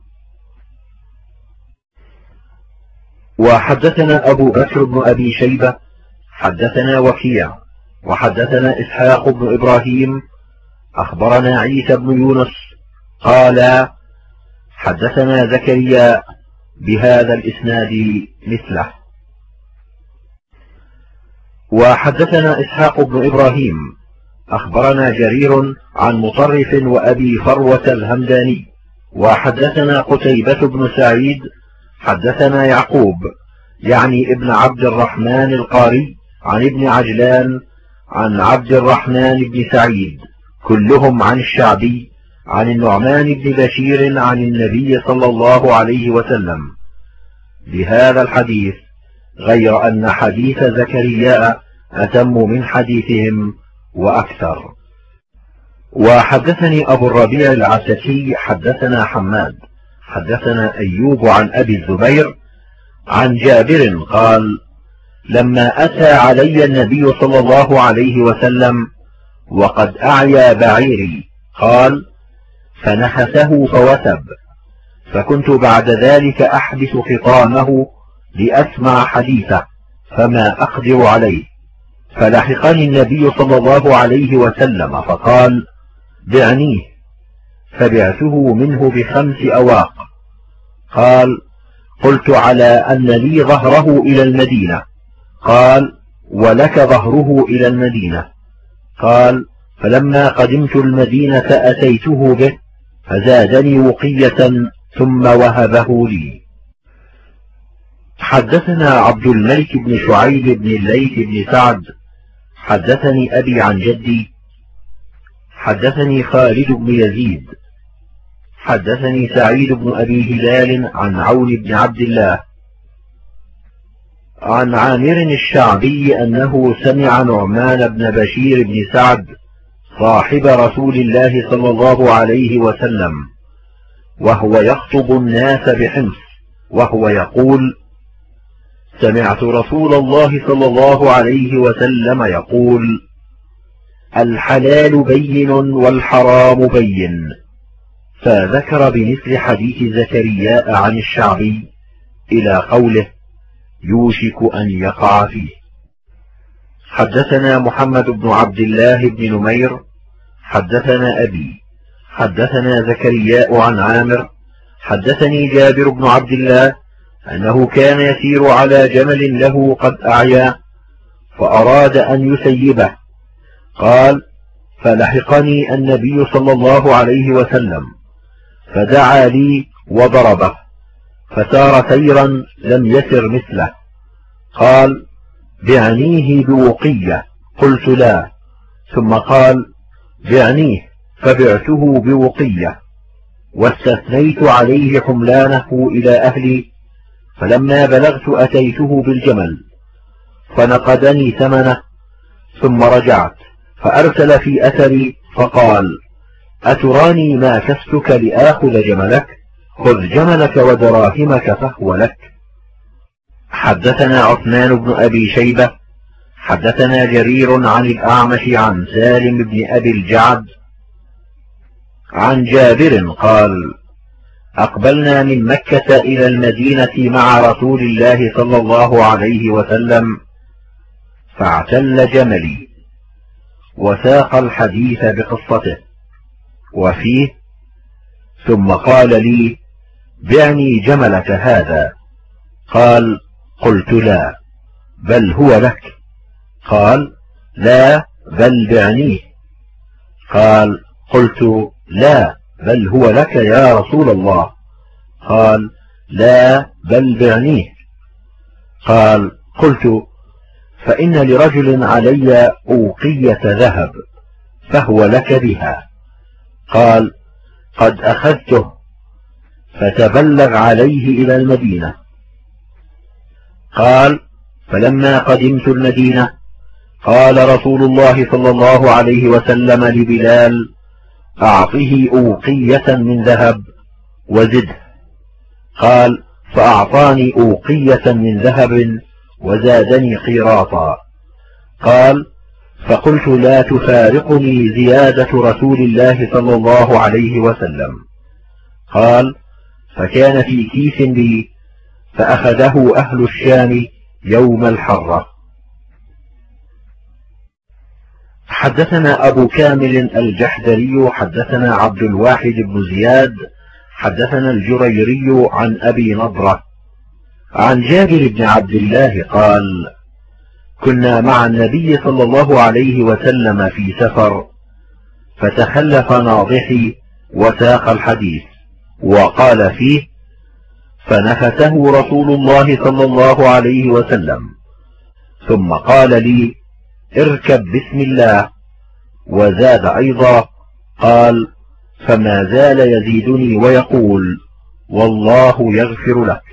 وحدثنا أبو بكر بن أبي شيبة حدثنا وكيع وحدثنا إسحاق بن إبراهيم أخبرنا عيسى بن يونس قال: حدثنا زكريا بهذا الإسناد مثله. وحدثنا إسحاق بن إبراهيم أخبرنا جرير عن مطرف وأبي فروة الهمداني. وحدثنا قتيبة بن سعيد حدثنا يعقوب يعني ابن عبد الرحمن القاري عن ابن عجلان عن عبد الرحمن بن سعيد كلهم عن الشعبي عن النعمان بن بشير عن النبي صلى الله عليه وسلم بهذا الحديث، غير أن حديث زكرياء أتم من حديثهم وأكثر. وحدثني أبو الربيع العتكي حدثنا حماد حدثنا أيوب عن أبي الزبير عن جابر قال: لما أتى علي النبي صلى الله عليه وسلم وقد أعيا بعيري قال: فنحسه فوثب، فكنت بعد ذلك أحبس خطامه لأسمع حديثه فما أقدر عليه، فلحقني النبي صلى الله عليه وسلم فقال: بعنيه، فبعته منه بخمس أواق. قال: قلت: على أن لي ظهره إلى المدينة؟ قال: ولك ظهره إلى المدينة. قال: فلما قدمت المدينة أتيته به فزادني وقية ثم وهبه لي. حدثنا عبد الملك بن شعيب بن الليث بن سعد حدثني أبي عن جدي حدثني خالد بن يزيد حدثني سعيد بن أبي هلال عن عون بن عبد الله عن عامر الشعبي أنه سمع نعمان بن بشير بن سعد صاحب رسول الله صلى الله عليه وسلم وهو يخطب الناس بحمص وهو يقول: سمعت رسول الله صلى الله عليه وسلم يقول: الحلال بين والحرام بين، فذكر بمثل حديث زكرياء عن الشعبي إلى قوله: يوشك أن يقع فيه. حدثنا محمد بن عبد الله بن نمير حدثنا أبي حدثنا زكرياء عن عامر حدثني جابر بن عبد الله أنه كان يسير على جمل له قد أعيا فأراد أن يسيبه. قال: فلحقني النبي صلى الله عليه وسلم فدعا لي وضربه، فسار سيرا لم يسر مثله. قال: بعنيه بوقية، قلت لا. ثم قال بعنيه، فبعته بوقية، واستثنيت عليه حملانه إلى أهلي، فلما بلغت أتيته بالجمل فنقدني ثمنه، ثم رجعت فأرسل في أثري فقال أتراني ما كستك لآخذ جملك؟ خذ جملك ودراهمك فهو لك. حدثنا عثمان بن أبي شيبة حدثنا جرير عن الأعمش عن سالم بن أبي الجعد عن جابر قال أقبلنا من مكة إلى المدينة مع رسول الله صلى الله عليه وسلم، فاعتل جملي، وساق الحديث بقصته، وفيه ثم قال لي بعني جملك هذا. قال قلت لا، بل هو لك. قال لا، بل بعنيه. قال قلت لا، بل هو لك يا رسول الله. قال لا، بل بعنيه. قال قلت فإن لرجل علي أوقية ذهب فهو لك بها. قال قد أخذته، فتبلغ عليه إلى المدينة. قال فلما قدمت المدينة قال رسول الله صلى الله عليه وسلم لبلال أعطه أوقية من ذهب وزده. قال فأعطاني أوقية من ذهب وزادني قيراطا. قال فقلت لا تفارقني زيادة رسول الله صلى الله عليه وسلم. قال فكان في كيس لي، فأخذه أهل الشام يوم الحرة. حدثنا أبو كامل الجحدري حدثنا عبد الواحد بن زياد حدثنا الجريري عن أبي نضرة عن جابر بن عبد الله قال كنا مع النبي صلى الله عليه وسلم في سفر، فتخلف ناضحي وساق الحديث، وقال فيه فنفته رسول الله صلى الله عليه وسلم، ثم قال لي اركب بسم الله، وزاد أيضا قال فما زال يزيدني ويقول والله يغفر لك.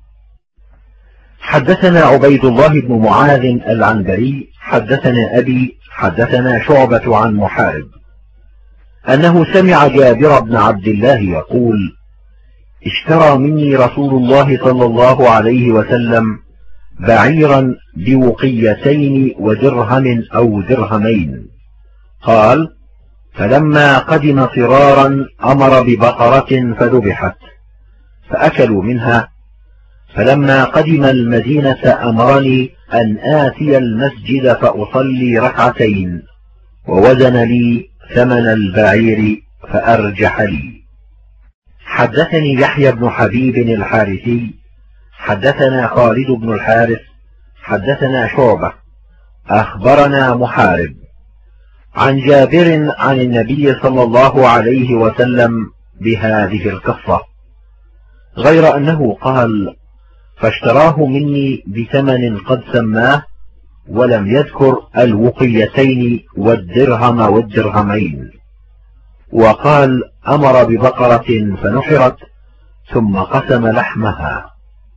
حدثنا عبيد الله بن معاذ العنبري حدثنا أبي حدثنا شعبة عن محارب أنه سمع جابر بن عبد الله يقول اشترى مني رسول الله صلى الله عليه وسلم بعيرا بوقيتين ودرهم أو درهمين. قال فلما قدم صرارا أمر ببقرة فذبحت فأكلوا منها، فلما قدم المدينة أمرني أن آتي المسجد فأصلي ركعتين، ووزن لي ثمن البعير فأرجح لي. حدثني يحيى بن حبيب الحارثي حدثنا خالد بن الحارث حدثنا شعبة أخبرنا محارب عن جابر عن النبي صلى الله عليه وسلم بهذه القصة، غير أنه قال فاشتراه مني بثمن قد سماه، ولم يذكر الوقيتين والدرهم والدرهمين، وقال أمر ببقرة فنحرت ثم قسم لحمها.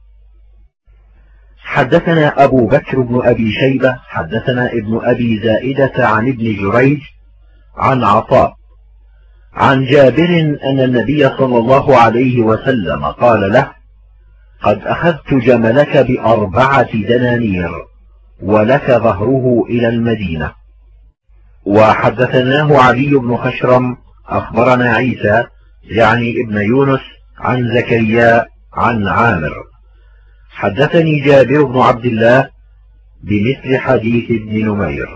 حدثنا أبو بكر بن أبي شيبة حدثنا ابن أبي زائدة عن ابن جريج عن عطاء عن جابر أن النبي صلى الله عليه وسلم قال له قد أخذت جملك بأربعة دنانير ولك ظهره إلى المدينة. وحدثناه علي بن خشرم أخبرنا عيسى يعني ابن يونس عن زكريا عن عامر حدثني جابر بن عبد الله بمثل حديث ابن نمير.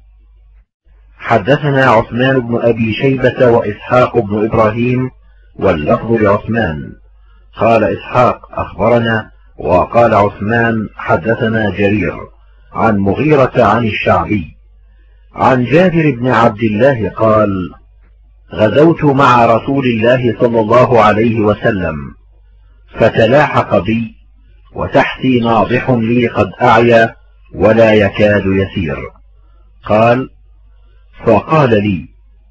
حدثنا عثمان بن أبي شيبة وإسحاق بن إبراهيم واللفظ لعثمان قال إسحاق أخبرنا، وقال عثمان حدثنا جرير عن مغيرة عن الشعبي عن جابر بن عبد الله قال غزوت مع رسول الله صلى الله عليه وسلم فتلاحق بي وتحتي ناضح لي قد أعيا ولا يكاد يسير. قال: فقال لي: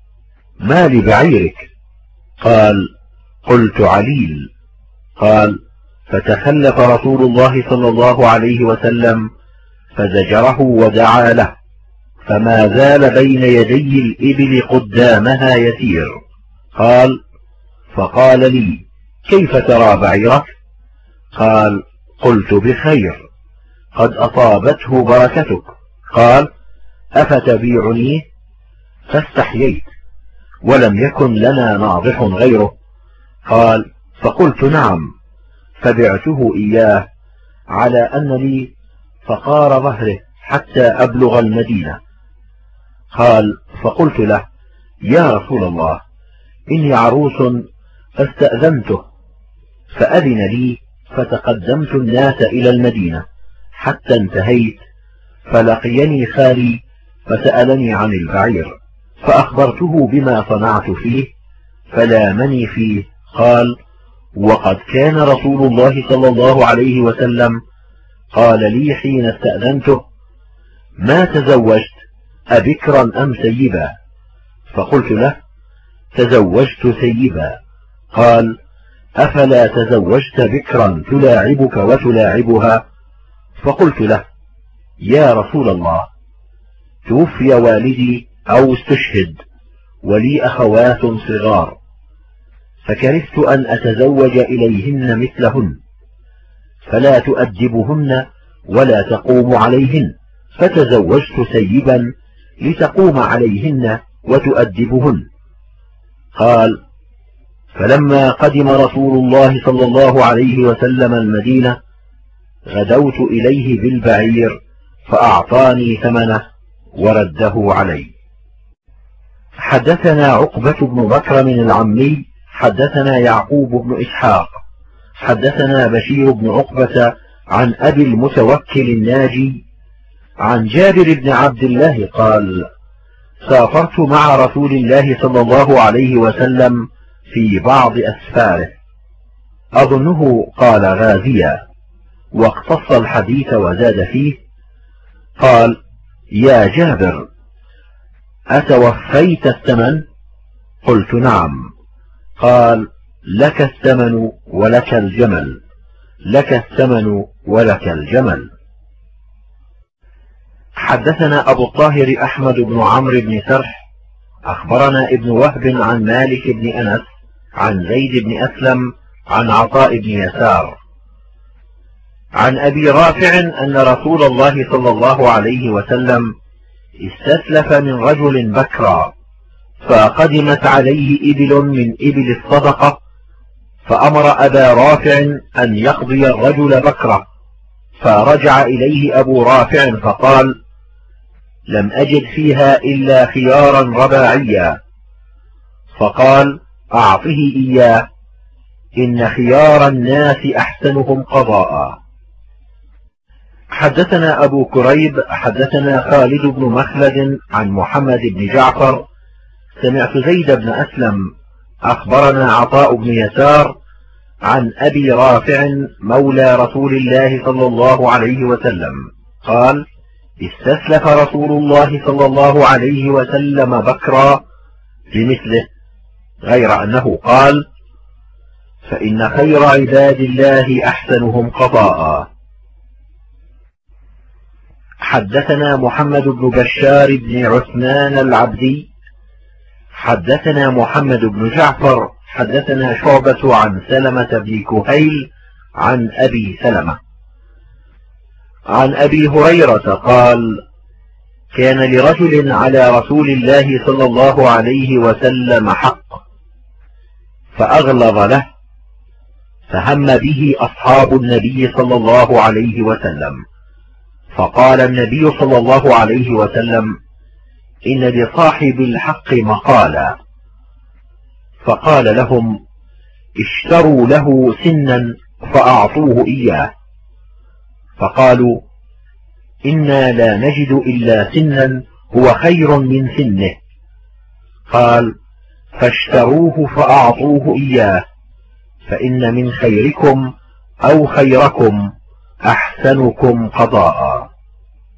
ما لبعيرك؟ قال: قلت: عليل. قال: فتخلف رسول الله صلى الله عليه وسلم فزجره ودعا له، فما زال بين يدي الإبل قدامها يسير. قال: فقال لي: كيف ترى بعيرك؟ قال: قلت: بخير، قد أصابته بركتك. قال: أفتبيعني؟ فاستحييت، ولم يكن لنا ناضح غيره. قال: فقلت: نعم، فبعته إياه على أن لي فقار ظهره حتى أبلغ المدينة. قال: فقلت له: يا رسول الله، إني عروس فاستأذنته، فأذن لي، فتقدمت الناس إلى المدينة حتى انتهيت، فلقيني خالي فسألني عن البعير، فأخبرته بما صنعت فيه، فلامني فيه. قال: وقد كان رسول الله صلى الله عليه وسلم قال لي حين استأذنته: ما تزوجت، أبكرا أم سيبا؟ فقلت له: تزوجت سيبا. قال: أفلا تزوجت بكرا تلاعبك وتلاعبها؟ فقلت له: يا رسول الله، توفي والدي أو استشهد، ولي أخوات صغار، فكرهت أن أتزوج إليهن مثلهن، فلا تؤدبهن ولا تقوم عليهن، فتزوجت سيبا لتقوم عليهن وتؤدبهن. قال: فلما قدم رسول الله صلى الله عليه وسلم المدينة غدوت إليه بالبعير، فأعطاني ثمنه ورده علي. حدثنا عقبة بن بكر من العمي حدثنا يعقوب بن إسحاق حدثنا بشير بن عقبة عن أبي المتوكل الناجي عن جابر بن عبد الله قال: سافرت مع رسول الله صلى الله عليه وسلم في بعض أسفاره، أظنه قال غازيا، واقتص الحديث وزاد فيه. قال: يا جابر، أتوفيت الثمن؟ قلت: نعم. قال: لك الثمن ولك الجمل، لك الثمن ولك الجمل. حدثنا أبو الطاهر أحمد بن عمرو بن سرح أخبرنا ابن وهب عن مالك بن أنس عن زيد بن أسلم عن عطاء بن يسار عن أبي رافع أن رسول الله صلى الله عليه وسلم استسلف من رجل بكرا، فقدمت عليه إبل من إبل الصدقة، فأمر أبا رافع أن يقضي الرجل بكرة، فرجع إليه أبو رافع فقال: لم أجد فيها إلا خيارا رباعيا. فقال: أعطه إياه، إن خيار الناس أحسنهم قضاء. حدثنا أبو كريب حدثنا خالد بن مخلد عن محمد بن جعفر سمعت زيد بن أسلم أخبرنا عطاء بن يسار عن أبي رافع مولى رسول الله صلى الله عليه وسلم قال: استسلف رسول الله صلى الله عليه وسلم بكرا بمثله، غير أنه قال: فإن خير عباد الله أحسنهم قضاء. حدثنا محمد بن بشار بن عثمان العبدي حدثنا محمد بن جعفر حدثنا شعبة عن سلمة بن كهيل عن أبي سلمة عن أبي هريرة قال: كان لرجل على رسول الله صلى الله عليه وسلم حق، فأغلظ له، فهم به أصحاب النبي صلى الله عليه وسلم، فقال النبي صلى الله عليه وسلم: إن لصاحب الحق مقالا. فقال لهم: اشتروا له سنا فأعطوه إياه. فقالوا: إنا لا نجد إلا سنا هو خير من سنه. قال: فاشتروه فأعطوه إياه، فإن من خيركم أو خيركم أحسنكم قضاء.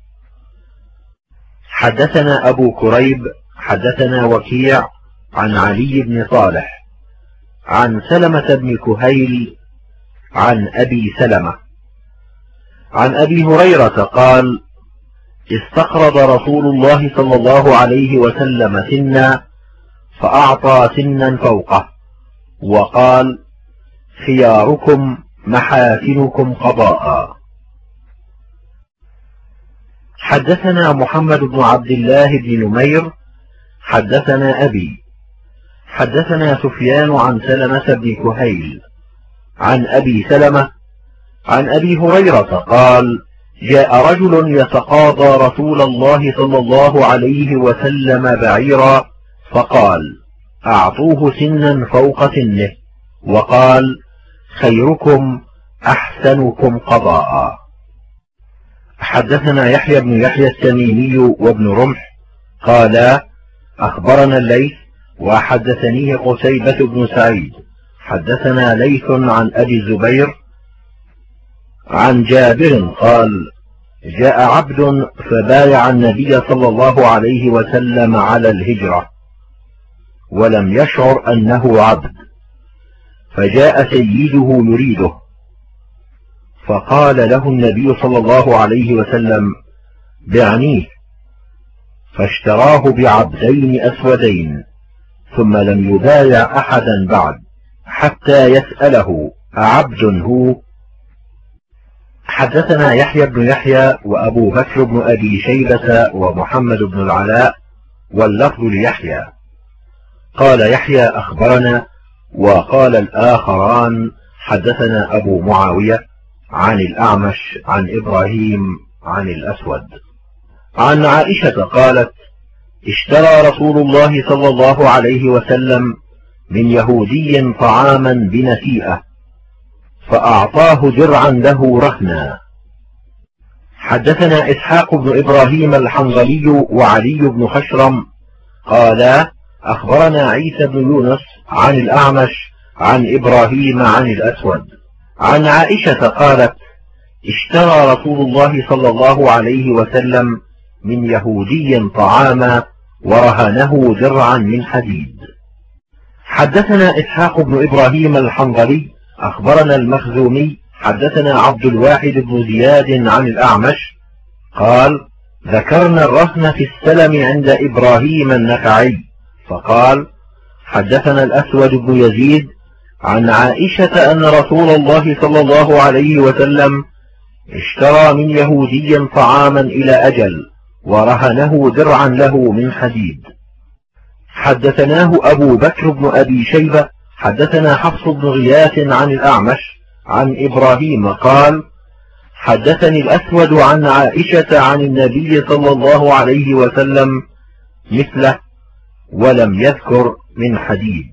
حدثنا أبو كريب حدثنا وكيع عن علي بن صالح عن سلمة بن كهيل عن أبي سلمة عن أبي هريرة قال: استقرض رسول الله صلى الله عليه وسلم سنا فأعطى سنا فوقه، وقال: خياركم محاسنكم قضاء. حدثنا محمد بن عبد الله بن نمير حدثنا أبي حدثنا سفيان عن سلمة بن كهيل عن أبي سلمة عن أبي هريرة قال: جاء رجل يتقاضى رسول الله صلى الله عليه وسلم بعيرا فقال: أعطوه سنا فوق سنه، وقال: خيركم أحسنكم قضاء. حدثنا يحيى بن يحيى التميمي وابن رمح قالا: أخبرنا الليث وحدثنيه قتيبة بن سعيد حدثنا ليث عن أبي الزبير عن جابر قال: جاء عبد فبايع النبي صلى الله عليه وسلم على الهجرة ولم يشعر أنه عبد، فجاء سيده يريده، فقال له النبي صلى الله عليه وسلم: بعنيه، فاشتراه بعبدين أسودين، ثم لم يبايع أحدا بعد حتى يسأله: أعبد هو؟ حدثنا يحيى بن يحيى وأبو بكر بن أبي شيبة ومحمد بن العلاء واللفظ ليحيى. قال يحيى: أخبرنا، وقال الآخران: حدثنا أبو معاوية عن الأعمش عن إبراهيم عن الأسود. عن عائشة قالت: اشترى رسول الله صلى الله عليه وسلم من يهودي طعاما بنسيئة فأعطاه درعا له رهنا. حدثنا إسحاق بن إبراهيم الحنظلي وعلي بن خشرم قالا: أخبرنا عيسى بن يونس عن الأعمش عن إبراهيم عن الأسود. عن عائشة قالت: اشترى رسول الله صلى الله عليه وسلم من يهودي طعاما ورهنه درعا من حديد. حدثنا إسحاق بن إبراهيم الحنظلي أخبرنا المخزومي حدثنا عبد الواحد بن زياد عن الأعمش قال: ذكرنا الرهن في السلم عند إبراهيم النخعي، فقال: حدثنا الأسود بن يزيد عن عائشة أن رسول الله صلى الله عليه وسلم اشترى من يهودي طعاما إلى أجل ورهنه درعا له من حديد. حدثناه أبو بكر بن أبي شيبة حدثنا حفص بن غياث عن الأعمش عن إبراهيم قال: حدثني الأسود عن عائشة عن النبي صلى الله عليه وسلم مثله ولم يذكر من حديد.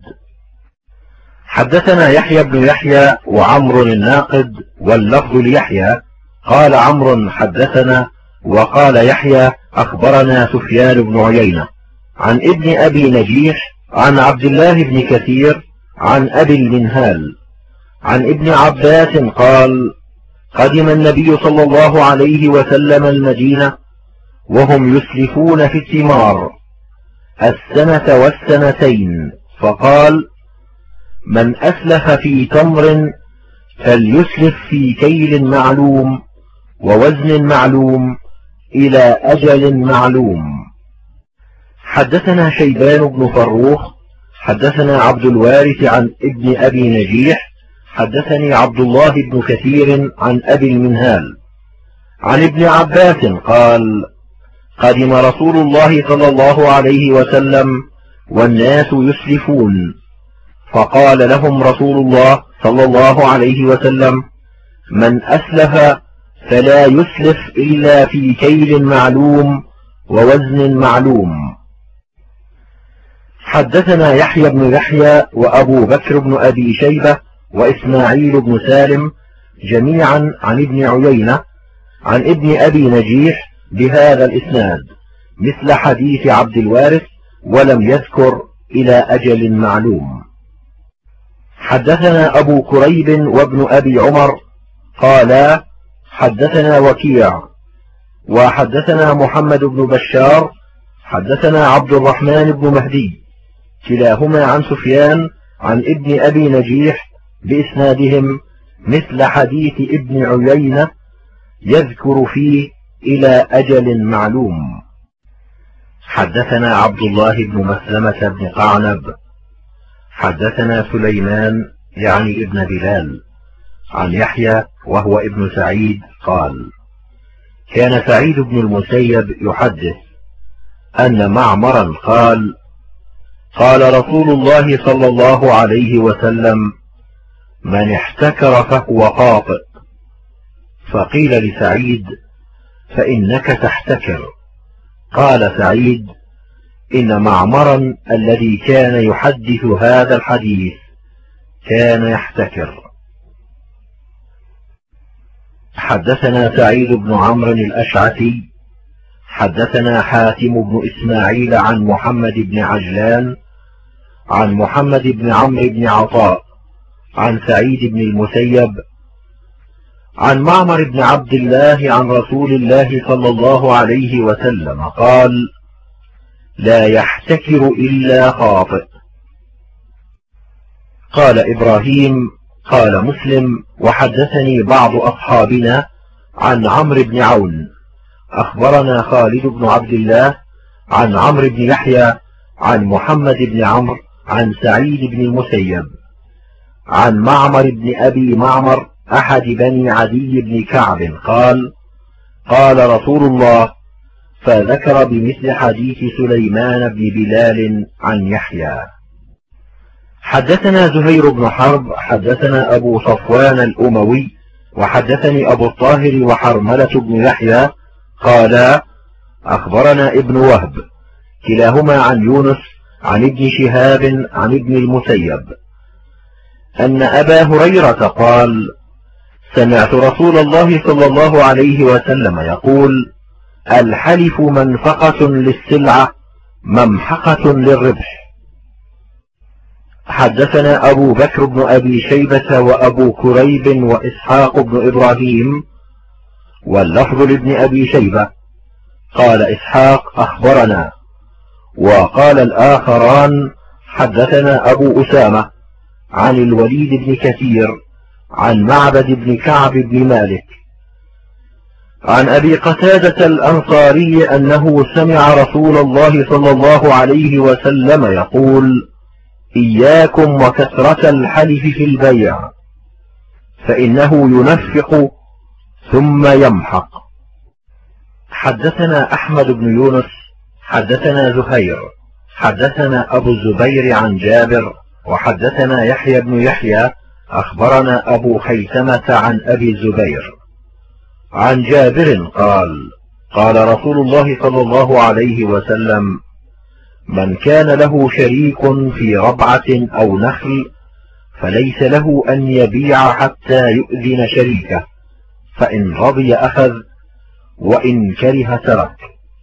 حدثنا يحيى بن يحيى وعمر الناقد واللفظ ليحيى قال عمرو: حدثنا، وقال يحيى: أخبرنا سفيان بن عيينة عن ابن أبي نجيح عن عبد الله بن كثير عن أبي المنهال عن ابن عباس قال: قدم النبي صلى الله عليه وسلم المدينة وهم يسلفون في الثمار السنة والسنتين، فقال: من أسلف في تمر فليسلف في كيل معلوم ووزن معلوم إلى أجل معلوم. حدثنا شيبان بن فروخ حدثنا عبد الوارث عن ابن أبي نجيح حدثني عبد الله بن كثير عن أبي المنهال عن ابن عباس قال: قدم رسول الله صلى الله عليه وسلم والناس يسلفون، فقال لهم رسول الله صلى الله عليه وسلم: من أسلف فلا يسلف إلا في كيل معلوم ووزن معلوم. حدثنا يحيى بن يحيى وأبو بكر بن أبي شيبة وإسماعيل بن سالم جميعا عن ابن عيينة عن ابن أبي نجيح بهذا الإسناد مثل حديث عبد الوارث ولم يذكر إلى أجل معلوم. حدثنا أبو كريب وابن أبي عمر قالا: حدثنا وكيع وحدثنا محمد بن بشار حدثنا عبد الرحمن بن مهدي كلاهما عن سفيان عن ابن أبي نجيح بإسنادهم مثل حديث ابن عيينة يذكر فيه إلى أجل معلوم. حدثنا عبد الله بن مسلمة بن قعنب حدثنا سليمان يعني ابن بلال عن يحيى وهو ابن سعيد قال كان سعيد بن المسيب يحدث أن معمرا قال قال رسول الله صلى الله عليه وسلم من احتكر فهو خاطئ. فقيل لسعيد فإنك تحتكر. قال سعيد إن معمرا الذي كان يحدث هذا الحديث كان يحتكر. حدثنا سعيد بن عمرو الأشعثي حدثنا حاتم بن إسماعيل عن محمد بن عجلان عن محمد بن عمرو بن عطاء عن سعيد بن المسيب عن معمر بن عبد الله عن رسول الله صلى الله عليه وسلم قال لا يحتكر إلا خاطئ. قال إبراهيم قال مسلم وحدثني بعض أصحابنا عن عمرو بن عون أخبرنا خالد بن عبد الله عن عمرو بن يحيى عن محمد بن عمرو عن سعيد بن المسيب عن معمر بن أبي معمر أحد بني عدي بن كعب قال قال رسول الله فذكر بمثل حديث سليمان بن بلال عن يحيى. حدثنا زهير بن حرب حدثنا أبو صفوان الأموي وحدثني أبو الطاهر وحرملة بن يحيى قالا أخبرنا ابن وهب كلاهما عن يونس عن ابن شهاب عن ابن المسيب أن أبا هريرة قال سمعت رسول الله صلى الله عليه وسلم يقول الحلف منفقة للسلعة ممحقة للربح. حدثنا أبو بكر بن أبي شيبة وأبو كريب وإسحاق بن إبراهيم واللفظ لابن أبي شيبة قال إسحاق أخبرنا وقال الآخران حدثنا أبو أسامة عن الوليد بن كثير عن معبد بن كعب بن مالك عن أبي قتادة الأنصاري أنه سمع رسول الله صلى الله عليه وسلم يقول إياكم وكثرة الحلف في البيع فإنه ينفق ثم يمحق. حدثنا أحمد بن يونس حدثنا زهير حدثنا أبو الزبير عن جابر وحدثنا يحيى بن يحيى أخبرنا أبو خيثمة عن أبي الزبير عن جابر قال قال رسول الله صلى الله عليه وسلم من كان له شريك في ربعة أو نخل فليس له أن يبيع حتى يؤذن شريكه فإن رضي أخذ وإن كره ترك.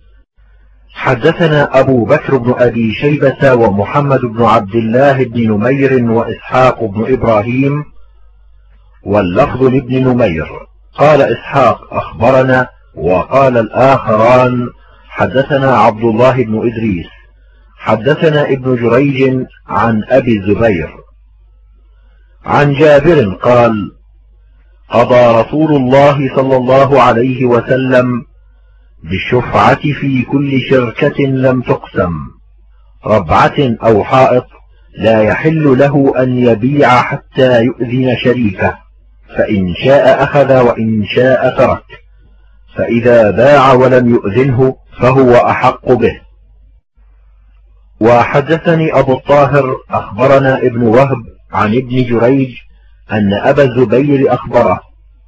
حدثنا أبو بكر بن أبي شيبة ومحمد بن عبد الله بن نمير وإسحاق بن إبراهيم واللفظ لابن نمير قال إسحاق أخبرنا وقال الآخران حدثنا عبد الله بن إدريس حدثنا ابن جريج عن أبي الزبير عن جابر قال قضى رسول الله صلى الله عليه وسلم بالشفعة في كل شركة لم تقسم ربعة أو حائط لا يحل له أن يبيع حتى يؤذن شريكه فإن شاء أخذ وإن شاء ترك فإذا باع ولم يؤذنه فهو أحق به. وحدثني أبو الطاهر أخبرنا ابن وهب عن ابن جريج أن أبا الزبير أخبره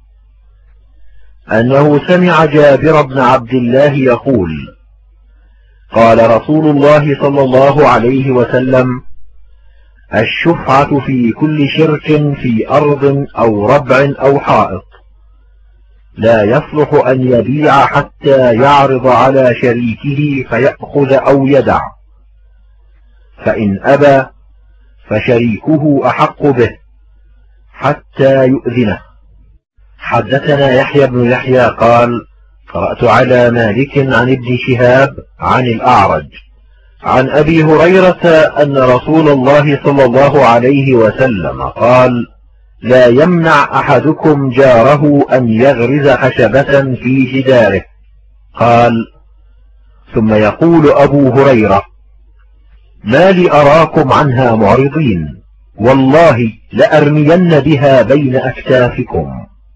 أنه سمع جابر بن عبد الله يقول قال رسول الله صلى الله عليه وسلم الشفعة في كل شرك في أرض أو ربع أو حائط لا يصلح أن يبيع حتى يعرض على شريكه فيأخذ أو يدع فإن أبى فشريكه أحق به حتى يؤذنه. حدثنا يحيى بن يحيى قال قرأت على مالك عن ابن شهاب عن الأعرج عن أبي هريرة أن رسول الله صلى الله عليه وسلم قال: لا يمنع أحدكم جاره أن يغرز خشبة في جداره. قال: ثم يقول أبو هريرة: ما لي أراكم عنها معرضين، والله لأرمين بها بين أكتافكم.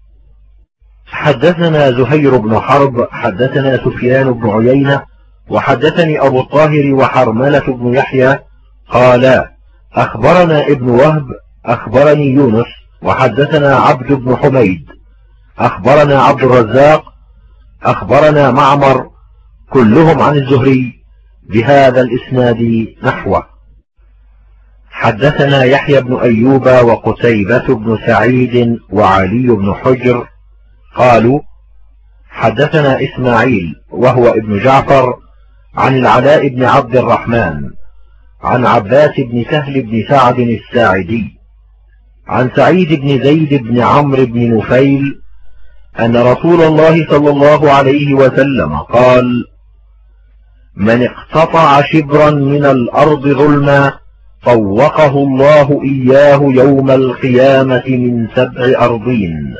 حدثنا زهير بن حرب حدثنا سفيان بن عيينة وحدثني أبو الطاهر وحرملة بن يحيى قالا: أخبرنا ابن وهب أخبرني يونس وحدثنا عبد بن حميد أخبرنا عبد الرزاق أخبرنا معمر كلهم عن الزهري بهذا الإسناد نحوه. حدثنا يحيى بن أيوب وقتيبة بن سعيد وعلي بن حجر قالوا: حدثنا إسماعيل وهو ابن جعفر عن العلاء بن عبد الرحمن عن عباس بن سهل بن سعد الساعدي عن سعيد بن زيد بن عمرو بن نفيل أن رسول الله صلى الله عليه وسلم قال: من اقتطع شبرا من الأرض ظلما طوقه الله إياه يوم القيامة من سبع أرضين.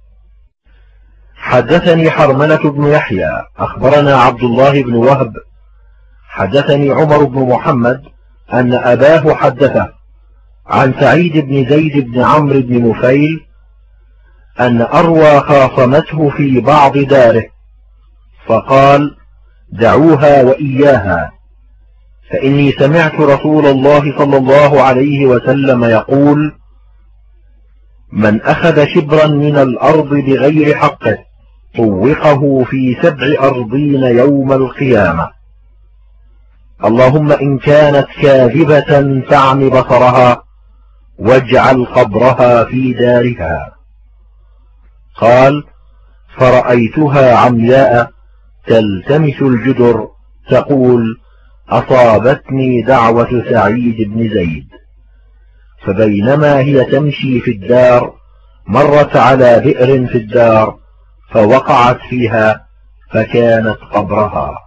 حدثني حرملة بن يحيى أخبرنا عبد الله بن وهب حدثني عمر بن محمد أن أباه حدثه عن سعيد بن زيد بن عمرو بن نفيل أن أروى خاصمته في بعض داره فقال: دعوها وإياها، فإني سمعت رسول الله صلى الله عليه وسلم يقول: من أخذ شبرا من الأرض بغير حقه طوقه في سبع أرضين يوم القيامة. اللهم إن كانت كاذبة فاعم بصرها واجعل قبرها في دارها. قال: فرأيتها عمياء تلتمس الجدر تقول: أصابتني دعوة سعيد بن زيد. فبينما هي تمشي في الدار مرت على بئر في الدار فوقعت فيها فكانت قبرها.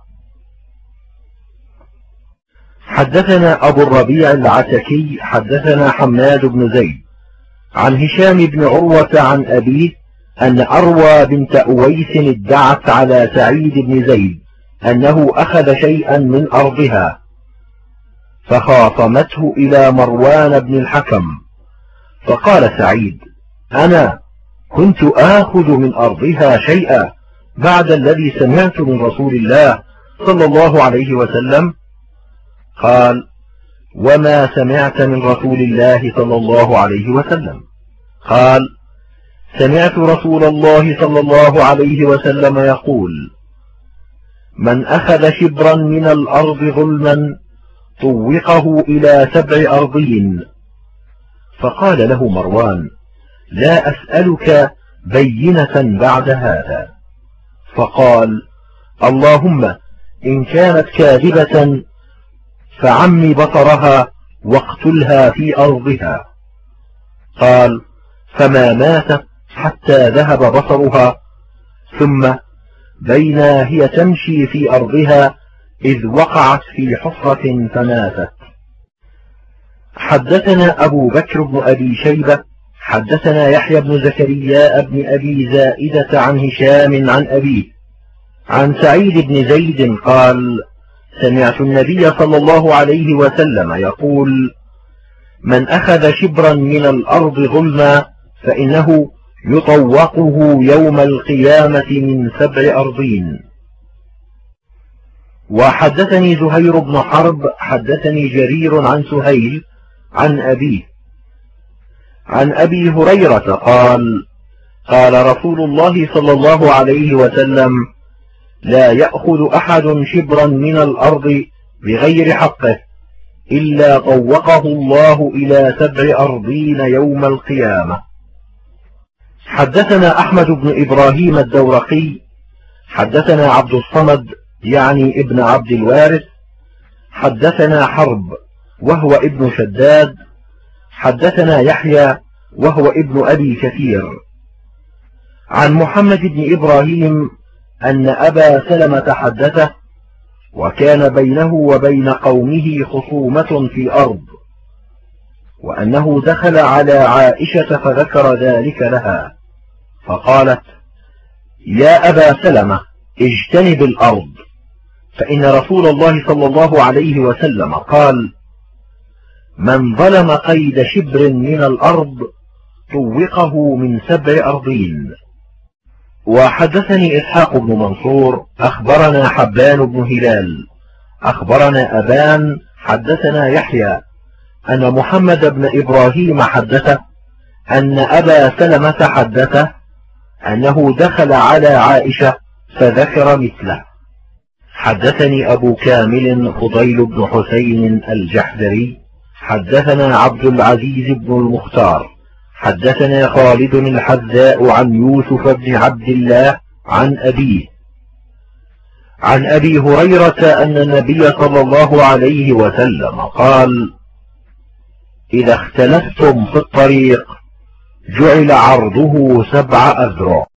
حدثنا أبو الربيع العتكي حدثنا حماد بن زيد عن هشام بن عروة عن أبيه أن أروى بنت أويس ادعت على سعيد بن زيد أنه أخذ شيئا من أرضها فخاصمته إلى مروان بن الحكم فقال سعيد: أنا كنت آخذ من أرضها شيئا بعد الذي سمعت من رسول الله صلى الله عليه وسلم؟ قال: وما سمعت من رسول الله صلى الله عليه وسلم؟ قال: سمعت رسول الله صلى الله عليه وسلم يقول: من أخذ شبرا من الأرض ظلما طوقه إلى سبع أرضين. فقال له مروان: لا أسألك بينة بعد هذا. فقال: اللهم إن كانت كاذبة فعم بصرها واقتلها في أرضها. قال: فما ماتت حتى ذهب بصرها، ثم بينا هي تمشي في أرضها إذ وقعت في حفرة فماتت. حدثنا أبو بكر بن أبي شيبة حدثنا يحيى بن زكريا بن أبي زائدة عن هشام عن أبيه عن سعيد بن زيد قال: سمعت النبي صلى الله عليه وسلم يقول: من أخذ شبرا من الأرض ظلما فإنه يطوقه يوم القيامة من سبع أرضين. وحدثني زهير بن حرب حدثني جرير عن سهيل عن أبيه عن أبي هريرة قال: قال رسول الله صلى الله عليه وسلم: لا يأخذ أحد شبرا من الأرض بغير حقه إلا طوقه الله إلى سبع أرضين يوم القيامة. حدثنا أحمد بن إبراهيم الدورقي حدثنا عبد الصمد يعني ابن عبد الوارث حدثنا حرب وهو ابن شداد حدثنا يحيى وهو ابن أبي كثير عن محمد بن إبراهيم أن أبا سلمة حدثه وكان بينه وبين قومه خصومة في أرض، وأنه دخل على عائشة فذكر ذلك لها فقالت: يا أبا سلمة اجتنب الأرض، فإن رسول الله صلى الله عليه وسلم قال: من ظلم قيد شبر من الأرض طوقه من سبع أرضين. وحدثني إسحاق بن منصور أخبرنا حبان بن هلال أخبرنا أبان حدثنا يحيى أن محمد بن إبراهيم حدثه أن أبا سلمة حدثه أنه دخل على عائشة فذكر مثله. حدثني أبو كامل فضيل بن حسين الجحدري حدثنا عبد العزيز بن المختار حدثنا خالد الحذاء عن يوسف بن عبد الله عن أبيه عن أبي هريرة أن النبي صلى الله عليه وسلم قال: إذا اختلفتم في الطريق جعل عرضه سبع أذرع.